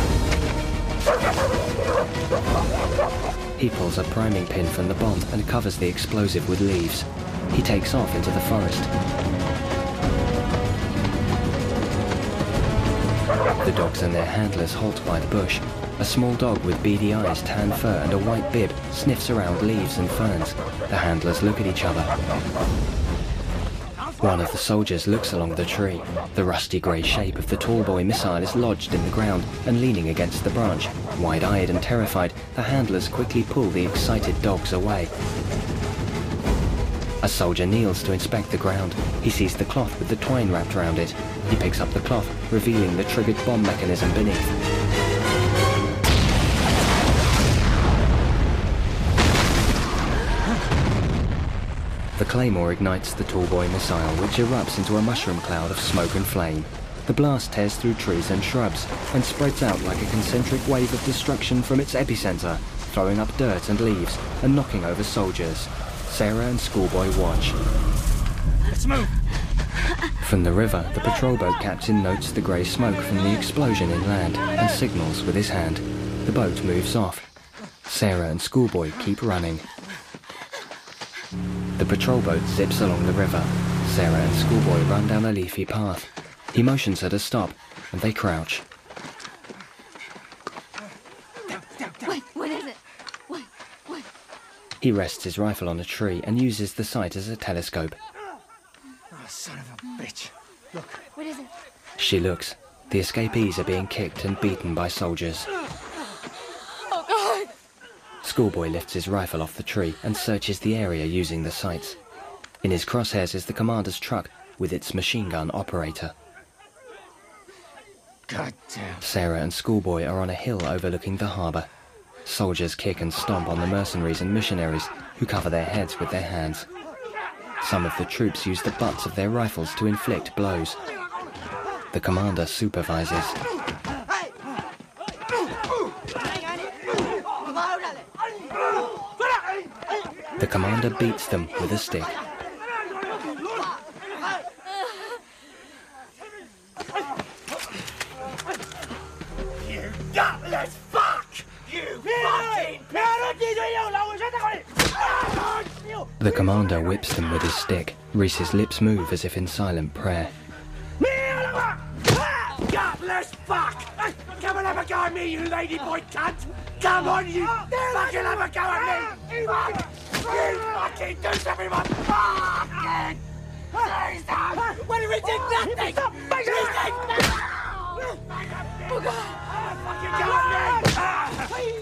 He pulls a priming pin from the bomb and covers the explosive with leaves. He takes off into the forest. The dogs and their handlers halt by the bush. A small dog with beady eyes, tan fur and a white bib sniffs around leaves and ferns. The handlers look at each other. One of the soldiers looks along the tree. The rusty grey shape of the Tallboy missile is lodged in the ground and leaning against the branch. Wide-eyed and terrified, the handlers quickly pull the excited dogs away. A soldier kneels to inspect the ground. He sees the cloth with the twine wrapped around it. He picks up the cloth, revealing the triggered bomb mechanism beneath. The claymore ignites the Tallboy missile, which erupts into a mushroom cloud of smoke and flame. The blast tears through trees and shrubs and spreads out like a concentric wave of destruction from its epicenter, throwing up dirt and leaves and knocking over soldiers. Sarah and Schoolboy watch.
Let's move!
From the river, the patrol boat captain notes the grey smoke from the explosion inland and signals with his hand. The boat moves off. Sarah and Schoolboy keep running. The patrol boat zips along the river. Sarah and Schoolboy run down a leafy path. He motions her to stop, and they crouch.
Wait, what is it? What? What?
He rests his rifle on a tree and uses the sight as a telescope.
Oh, son of a bitch. Look.
What is it?
She looks. The escapees are being kicked and beaten by soldiers.
Oh, God!
Schoolboy lifts his rifle off the tree and searches the area using the sights. In his crosshairs is the commander's truck with its machine gun operator.
God damn.
Sarah and Schoolboy are on a hill overlooking the harbour. Soldiers kick and stomp on the mercenaries and missionaries who cover their heads with their hands. Some of the troops use the butts of their rifles to inflict blows. The commander supervises. The commander beats them with a stick.
You gutless fuck! You fucking
The commander whips them with his stick. Reese's lips move as if in silent prayer.
Gutless fuck! Come and have a go at me, you ladyboy cunt! Come on, you fucking have a go at me! You fucking do something, man! Fucking! Jesus! When we did nothing! We did nothing! Oh, God! Fucking go at me!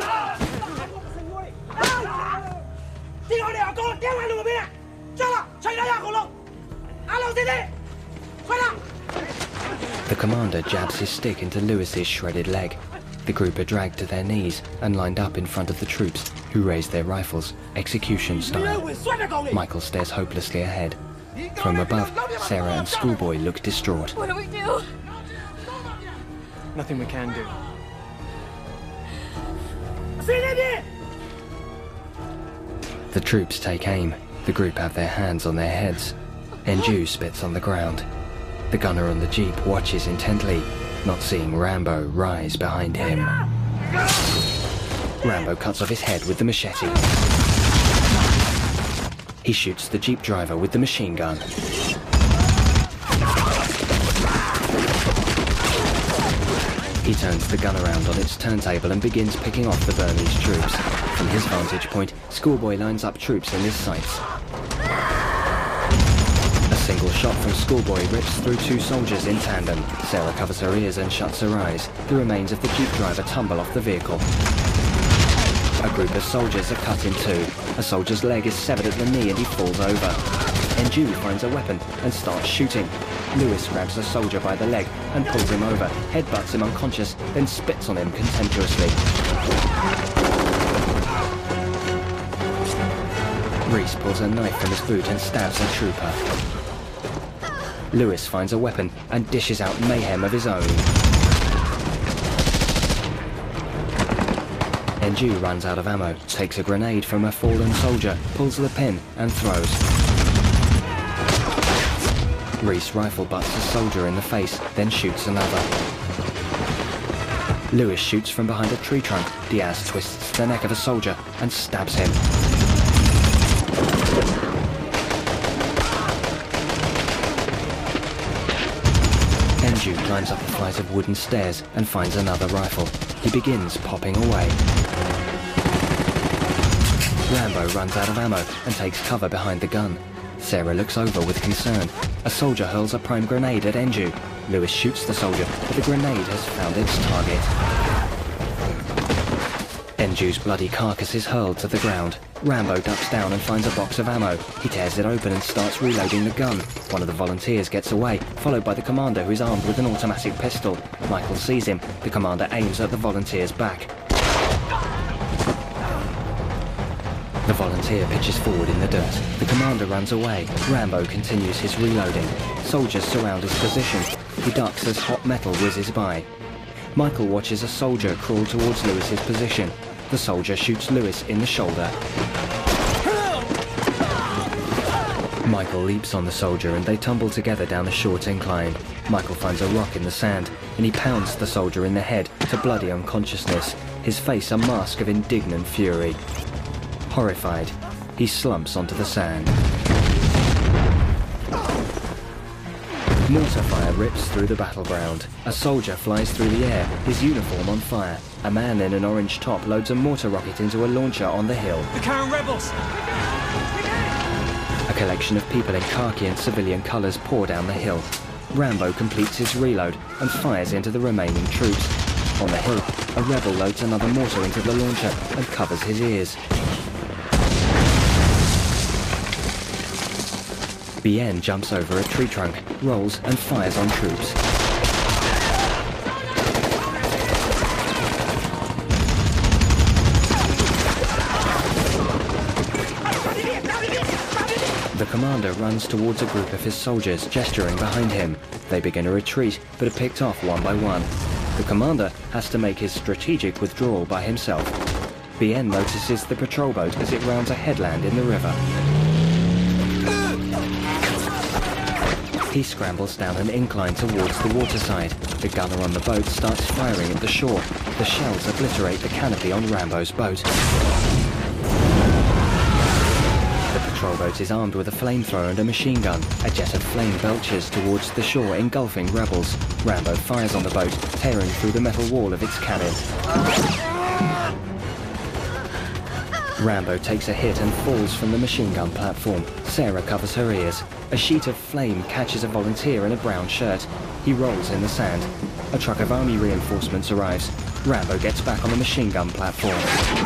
Tío, con los tíos, algo, mira! ¡Chala! ¡Soy la ya, colón! ¡Halo, dile! ¡Fuera!
The commander jabs his stick into Lewis's shredded leg. The group are dragged to their knees and lined up in front of the troops, who raise their rifles, execution style. Michael stares hopelessly ahead. From above, Sarah and Schoolboy look distraught.
What do we do?
Nothing we can do.
The troops take aim. The group have their hands on their heads. Enju spits on the ground. The gunner on the jeep watches intently, not seeing Rambo rise behind him. Rambo cuts off his head with the machete. He shoots the jeep driver with the machine gun. He turns the gun around on its turntable and begins picking off the Burmese troops. From his vantage point, Schoolboy lines up troops in his sights. A single shot from Schoolboy rips through two soldiers in tandem. Sarah covers her ears and shuts her eyes. The remains of the jeep driver tumble off the vehicle. A group of soldiers are cut in two. A soldier's leg is severed at the knee and he falls over. Enju finds a weapon and starts shooting. Lewis grabs a soldier by the leg and pulls him over, headbutts him unconscious, then spits on him contemptuously. Reese pulls a knife from his boot and stabs a trooper. Lewis finds a weapon and dishes out mayhem of his own. Enju runs out of ammo, takes a grenade from a fallen soldier, pulls the pin and throws. Reese rifle butts a soldier in the face, then shoots another. Lewis shoots from behind a tree trunk. Diaz twists the neck of a soldier and stabs him. Enju climbs up a flight of wooden stairs and finds another rifle. He begins popping away. Rambo runs out of ammo and takes cover behind the gun. Sarah looks over with concern. A soldier hurls a prime grenade at Enju. Lewis shoots the soldier, but the grenade has found its target. Enju's bloody carcass is hurled to the ground. Rambo ducks down and finds a box of ammo. He tears it open and starts reloading the gun. One of the volunteers gets away, followed by the commander who is armed with an automatic pistol. Michael sees him. The commander aims at the volunteer's back. The volunteer pitches forward in the dirt. The commander runs away. Rambo continues his reloading. Soldiers surround his position. He ducks as hot metal whizzes by. Michael watches a soldier crawl towards Lewis's position. The soldier shoots Lewis in the shoulder. Michael leaps on the soldier and they tumble together down a short incline. Michael finds a rock in the sand and he pounds the soldier in the head to bloody unconsciousness, his face a mask of indignant fury. Horrified, he slumps onto the sand. Mortar fire rips through the battleground. A soldier flies through the air, his uniform on fire. A man in an orange top loads a mortar rocket into a launcher on the hill.
The Karen rebels!
A collection of people in khaki and civilian colours pour down the hill. Rambo completes his reload and fires into the remaining troops. On the hill, a rebel loads another mortar into the launcher and covers his ears. Bien jumps over a tree trunk, rolls and fires on troops. The commander runs towards a group of his soldiers, gesturing behind him. They begin a retreat, but are picked off one by one. The commander has to make his strategic withdrawal by himself. Bien notices the patrol boat as it rounds a headland in the river. He scrambles down an incline towards the waterside. The gunner on the boat starts firing at the shore. The shells obliterate the canopy on Rambo's boat. The patrol boat is armed with a flamethrower and a machine gun. A jet of flame belches towards the shore, engulfing rebels. Rambo fires on the boat, tearing through the metal wall of its cabin. Rambo takes a hit and falls from the machine gun platform. Sarah covers her ears. A sheet of flame catches a volunteer in a brown shirt. He rolls in the sand. A truck of army reinforcements arrives. Rambo gets back on the machine gun platform.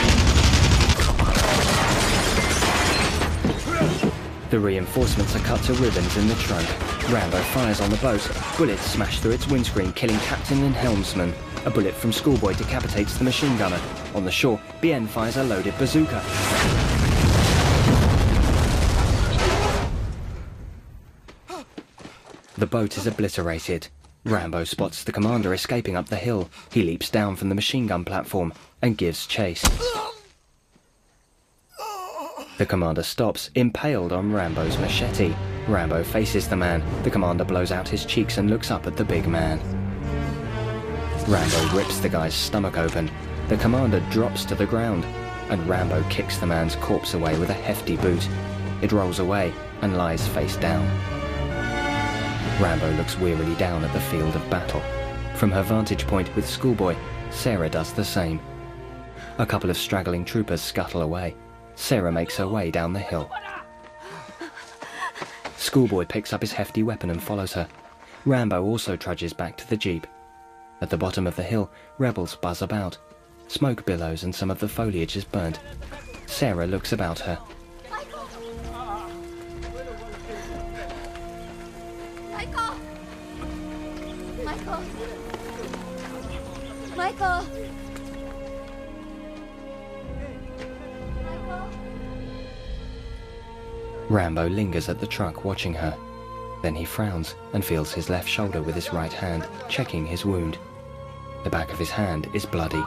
The reinforcements are cut to ribbons in the trunk. Rambo fires on the boat. Bullets smash through its windscreen, killing captain and helmsman. A bullet from Schoolboy decapitates the machine gunner. On the shore, Bien fires a loaded bazooka. The boat is obliterated. Rambo spots the commander escaping up the hill. He leaps down from the machine gun platform and gives chase. The commander stops, impaled on Rambo's machete. Rambo faces the man. The commander blows out his cheeks and looks up at the big man. Rambo rips the guy's stomach open. The commander drops to the ground, and Rambo kicks the man's corpse away with a hefty boot. It rolls away and lies face down. Rambo looks wearily down at the field of battle. From her vantage point with Schoolboy, Sarah does the same. A couple of straggling troopers scuttle away. Sarah makes her way down the hill. Schoolboy picks up his hefty weapon and follows her. Rambo also trudges back to the jeep. At the bottom of the hill, rebels buzz about. Smoke billows and some of the foliage is burnt. Sarah looks about her.
Michael! Michael! Michael! Michael!
Rambo lingers at the truck, watching her. Then he frowns and feels his left shoulder with his right hand, checking his wound. The back of his hand is bloody.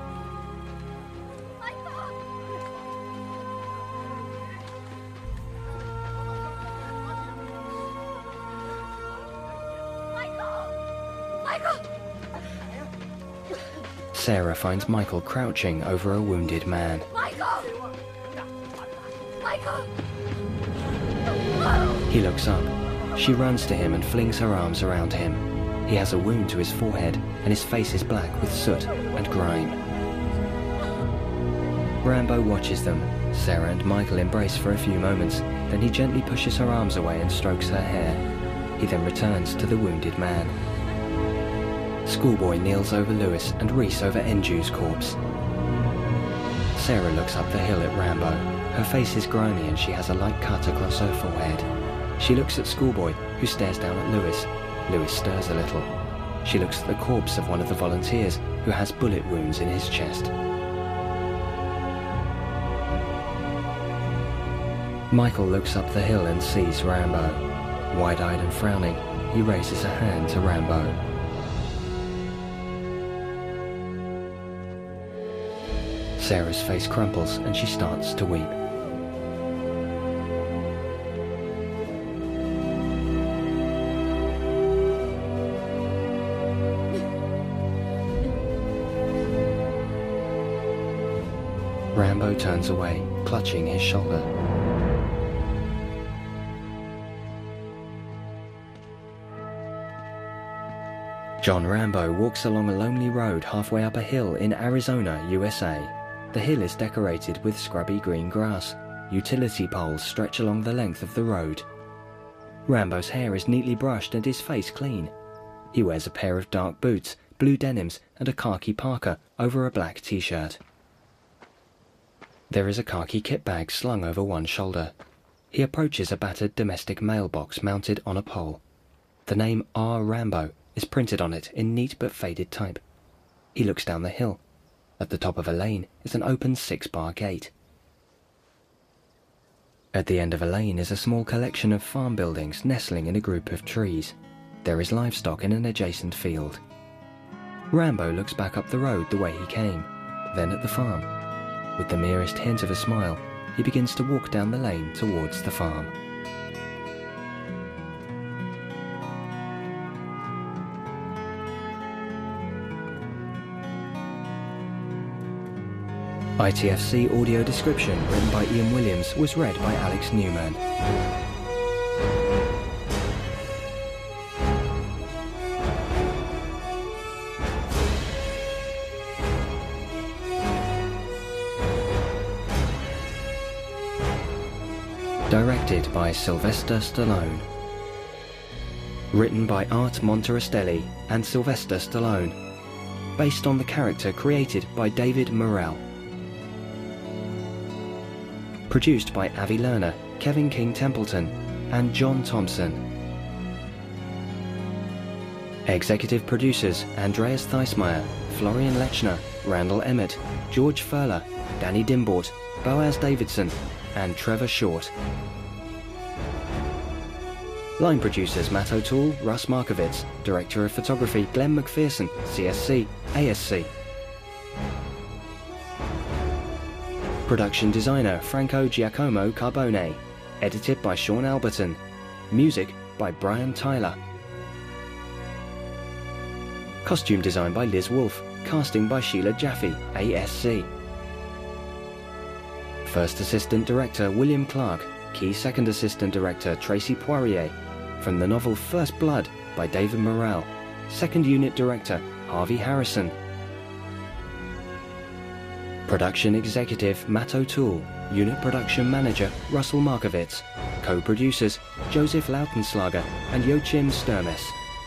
Sarah finds Michael crouching over a wounded man.
Michael! Michael!
He looks up. She runs to him and flings her arms around him. He has a wound to his forehead, and his face is black with soot and grime. Rambo watches them. Sarah and Michael embrace for a few moments, then he gently pushes her arms away and strokes her hair. He then returns to the wounded man. Schoolboy kneels over Lewis and Reese over Enju's corpse. Sarah looks up the hill at Rambo. Her face is grimy and she has a light cut across her forehead. She looks at Schoolboy, who stares down at Lewis. Lewis stirs a little. She looks at the corpse of one of the volunteers, who has bullet wounds in his chest. Michael looks up the hill and sees Rambo. Wide-eyed and frowning, he raises a hand to Rambo. Sarah's face crumples and she starts to weep. Rambo turns away, clutching his shoulder. John Rambo walks along a lonely road halfway up a hill in Arizona, U S A. The hill is decorated with scrubby green grass. Utility poles stretch along the length of the road. Rambo's hair is neatly brushed and his face clean. He wears a pair of dark boots, blue denims, and a khaki parka over a black t-shirt. There is a khaki kit bag slung over one shoulder. He approaches a battered domestic mailbox mounted on a pole. The name R. Rambo is printed on it in neat but faded type. He looks down the hill. At the top of a lane is an open six-bar gate. At the end of a lane is a small collection of farm buildings nestling in a group of trees. There is livestock in an adjacent field. Rambo looks back up the road the way he came, then at the farm. With the merest hint of a smile, he begins to walk down the lane towards the farm. I T F C audio description written by Ian Williams was read by Alex Newman. Directed by Sylvester Stallone. Written by Art Monterastelli and Sylvester Stallone. Based on the character created by David Morrell. Produced by Avi Lerner, Kevin King Templeton, and John Thompson. Executive producers Andreas Theismeyer, Florian Lechner, Randall Emmett, George Furler, Danny Dimbort, Boaz Davidson, and Trevor Short. Line producers Matt O'Toole, Russ Markovitz, Director of Photography Glenn McPherson, C S C, A S C. Production designer Franco Giacomo Carbone. Edited by Sean Alberton. Music by Brian Tyler. Costume design by Liz Wolfe. Casting by Sheila Jaffe, A S C. First Assistant Director William Clark. Key Second Assistant Director Tracy Poirier. From the novel First Blood by David Morrell. Second Unit Director Harvey Harrison. Production Executive Matt O'Toole. Unit Production Manager Russell Markovitz. Co-producers Joseph Lautenslager and Joachim Sturmes.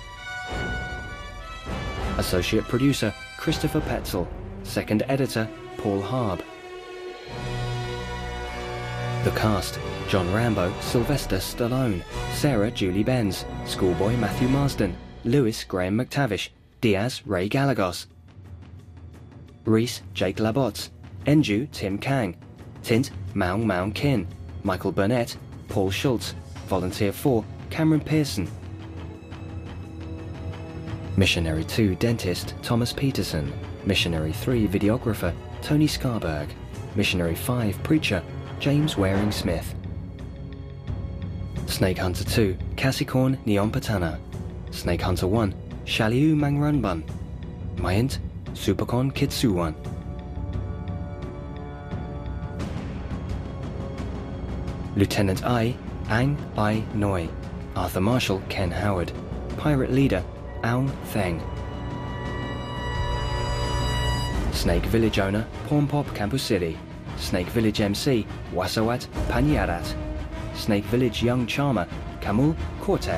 Associate Producer Christopher Petzel. Second Editor Paul Harb. The cast: John Rambo, Sylvester Stallone, Sarah Julie Benz, Schoolboy Matthew Marsden, Lewis Graham McTavish, Diaz Ray Galagos, Reese Jake Labotte, Enju Tim Kang, Tint Maung Maung Kin, Michael Burnett, Paul Schultz, Volunteer four Cameron Pearson, Missionary two Dentist Thomas Peterson, Missionary three Videographer Tony Scarberg, Missionary five Preacher James Waring Smith, Snake Hunter two Kasikorn Nyompatana, Snake Hunter one Shaliu Mangrunbun, Mayant Supercon Kitsuwan. Lieutenant I, Ang I Noi, Arthur Marshall Ken Howard, Pirate Leader Aung Theng, Snake Village Owner Pornpop Campusili, Snake Village M C, Wasawat Panyarat. Snake Village Young Charmer, Kamul Kortep.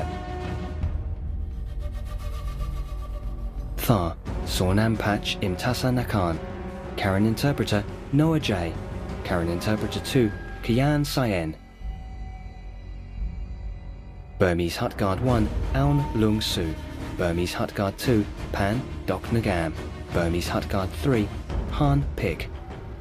Thar, Sornam Patch Imtasa Nakan. Karen Interpreter, Noah J. Karen Interpreter two, Kian Sayen. Burmese Hut Guard one, Aun Lung Su. Burmese Hut Guard two, Pan Dok Nagam. Burmese Hut Guard three, Han Pik.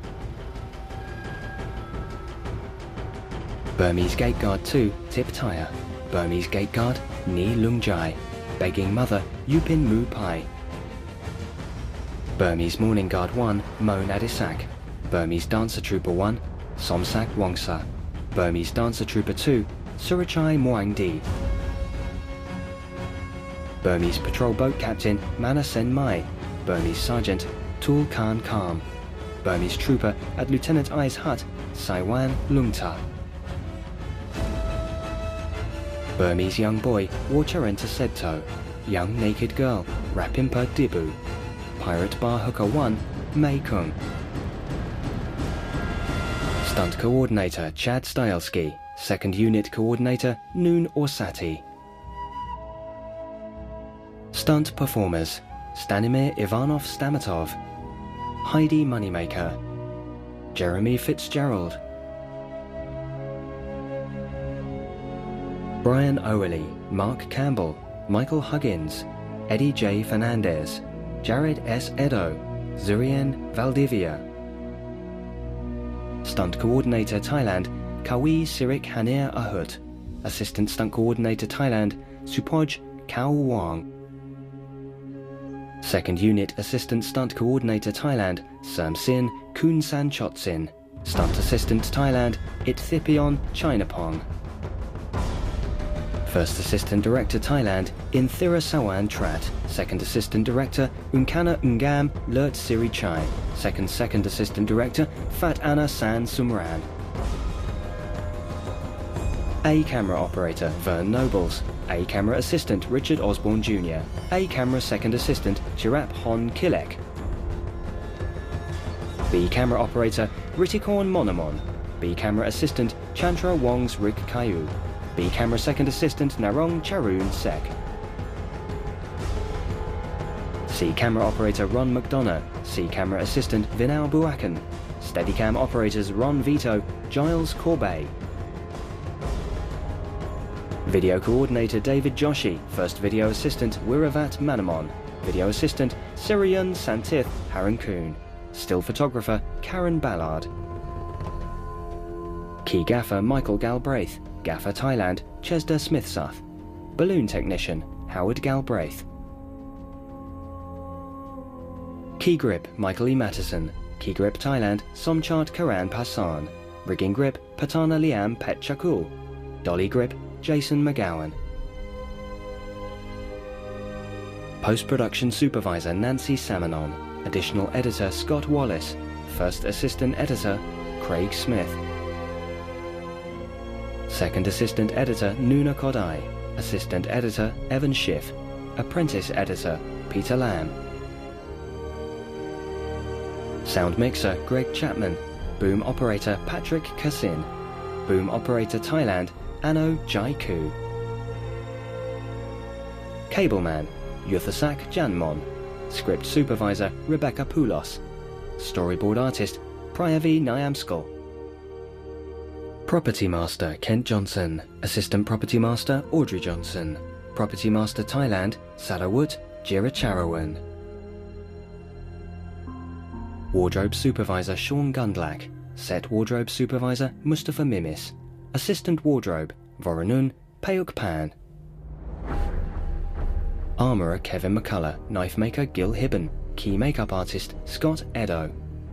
Burmese Gate Guard two, Tip Taya. Burmese Gate Guard, Ni Lung Jai. Begging Mother, Yupin Mu Pai. Burmese Morning Guard one, Mon Adisak. Burmese Dancer Trooper one, Somsak Wongsa. Burmese Dancer Trooper two, Surachai Moangdi. Burmese Patrol Boat Captain, Mana Sen Mai. Burmese Sergeant, Tul Khan Kam. Burmese Trooper at Lieutenant I's hut, Saiwan Lungta. Burmese Young Boy, Warcharenta Sedto. Young Naked Girl, Rapimpa Dibu. Pirate Bar Hooker one, Mei Kung. Stunt Coordinator, Chad Stylesky. Second Unit Coordinator, Noon Orsati. Stunt Performers, Stanimir Ivanov Stamatov. Heidi Moneymaker. Jeremy Fitzgerald. Brian Owley, Mark Campbell, Michael Huggins, Eddie J. Fernandez, Jared S. Edo, Zurian Valdivia. Stunt Coordinator Thailand, Kawi Sirik Hanir Ahut. Assistant Stunt Coordinator Thailand, Supoj Kao Wang. Second Unit Assistant Stunt Coordinator Thailand, Samsin Kunsan Chotsin. Stunt Assistant Thailand, Itthipion Chinapong. First Assistant Director Thailand, Inthira Sawan Trat. Second Assistant Director, Unkana Ungam Lert Siri Chai. Second Second Assistant Director, Fat Anna San Sumran. A Camera Operator, Vern Nobles. A Camera Assistant, Richard Osborne Junior A Camera Second Assistant, Chirap Hon Kilek. B Camera Operator, Ritikorn Monomon. B Camera Assistant, Chantra Wong's Rick Caillou. B Camera Second Assistant, Narong Charoon Sek. C Camera Operator, Ron McDonough. C Camera Assistant, Vinal Buakan. Steadicam Operators, Ron Vito, Giles Corbet. Video Coordinator, David Joshi. First Video Assistant, Wiravat Manamon. Video Assistant, Sirian Santith Harankoon. Still Photographer, Karen Ballard. Key Gaffer, Michael Galbraith. Gaffer Thailand, Chesda Smithsuth. Balloon Technician, Howard Galbraith. Key Grip, Michael E. Mattison. Key Grip Thailand, Somchart Karan Pasan. Rigging Grip, Patana Liam Pet Chakul. Dolly Grip, Jason McGowan. Post-Production Supervisor, Nancy Samanon. Additional Editor, Scott Wallace. First Assistant Editor, Craig Smith. Second Assistant Editor, Nuna Kodai. Assistant Editor, Evan Schiff. Apprentice Editor, Peter Lamb. Sound Mixer, Greg Chapman. Boom Operator, Patrick Kassin. Boom Operator Thailand, Ano Jaiku. Cableman, Yuthasak Janmon. Script Supervisor, Rebecca Poulos. Storyboard Artist, Priyavi Nyamskal. Property Master, Kent Johnson. Assistant Property Master, Audrey Johnson. Property Master Thailand, Sarawut Jiracharawan. Wardrobe Supervisor, Sean Gundlach. Set Wardrobe Supervisor, Mustafa Mimis. Assistant Wardrobe, Voronun Payuk Pan. Armourer, Kevin McCullough. Knife Maker, Gil Hibben. Key Makeup Artist, Scott Edo.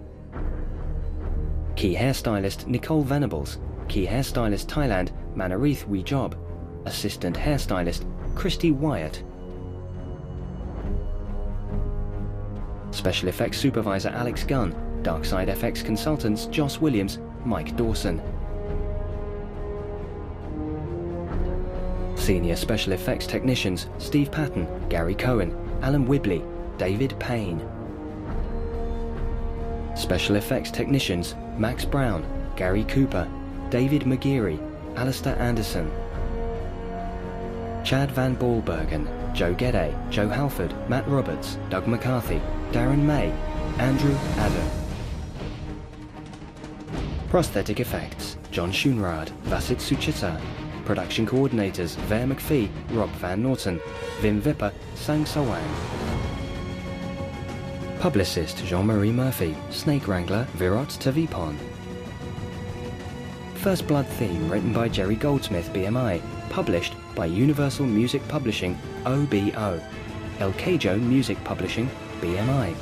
Key Hairstylist, Nicole Venables. Key Hairstylist Thailand, Manarith Weejob. Assistant Hairstylist, Christy Wyatt. Special Effects Supervisor, Alex Gunn. Darkside F X Consultants, Joss Williams, Mike Dawson. Senior Special Effects Technicians, Steve Patton, Gary Cohen, Alan Wibley, David Payne. Special Effects Technicians, Max Brown, Gary Cooper, David McGeary, Alistair Anderson, Chad Van Ballbergen, Joe Gedde, Joe Halford, Matt Roberts, Doug McCarthy, Darren May, Andrew Adder. Prosthetic effects, John Schoenrad, Vasit Suchita. Production coordinators, Ver McPhee, Rob Van Norton, Vim Vipper, Sang Sawang. Publicist, Jean-Marie Murphy, Snake Wrangler, Virat Tavipon. First Blood theme written by Jerry Goldsmith, B M I, published by Universal Music Publishing, O B O. El Cajo Music Publishing, B M I.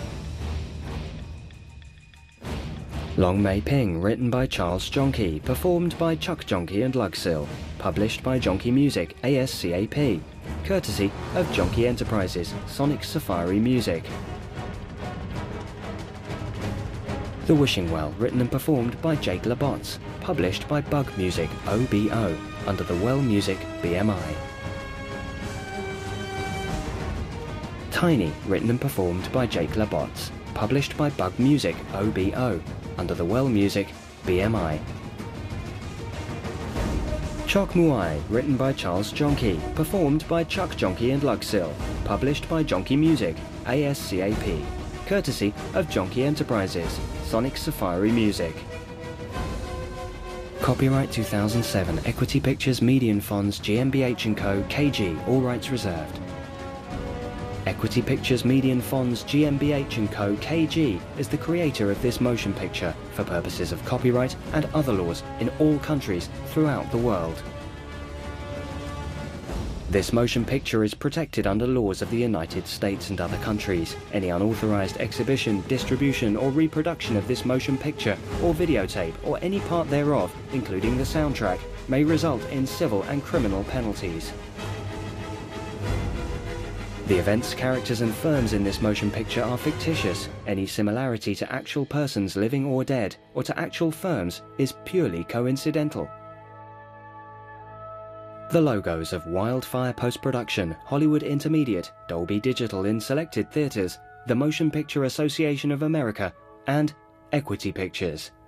Long May Ping, written by Charles Jonke, performed by Chuck Jonke and Lugsill, published by Jonke Music, A S C A P, courtesy of Jonke Enterprises, Sonic Safari Music. The Wishing Well, written and performed by Jake LaBotz, published by Bug Music, O B O, under the Well Music, B M I. Tiny, written and performed by Jake LaBotz, published by Bug Music, O B O, under the Well Music, B M I. Chok Muai, written by Charles Jonke, performed by Chuck Jonke and Lugsill, published by Jonke Music, A S C A P, courtesy of Jonke Enterprises, Sonic Safari Music. Copyright two thousand seven, Equity Pictures Median Fonds G M B H and Co. K G, all rights reserved. Equity Pictures Median Fonds G M B H and Co. K G is the creator of this motion picture for purposes of copyright and other laws in all countries throughout the world. This motion picture is protected under laws of the United States and other countries. Any unauthorized exhibition, distribution or reproduction of this motion picture or videotape or any part thereof, including the soundtrack, may result in civil and criminal penalties. The events, characters and firms in this motion picture are fictitious. Any similarity to actual persons living or dead, or to actual firms, is purely coincidental. The logos of Wildfire Post-Production, Hollywood Intermediate, Dolby Digital in selected theaters, the Motion Picture Association of America, and Equity Pictures.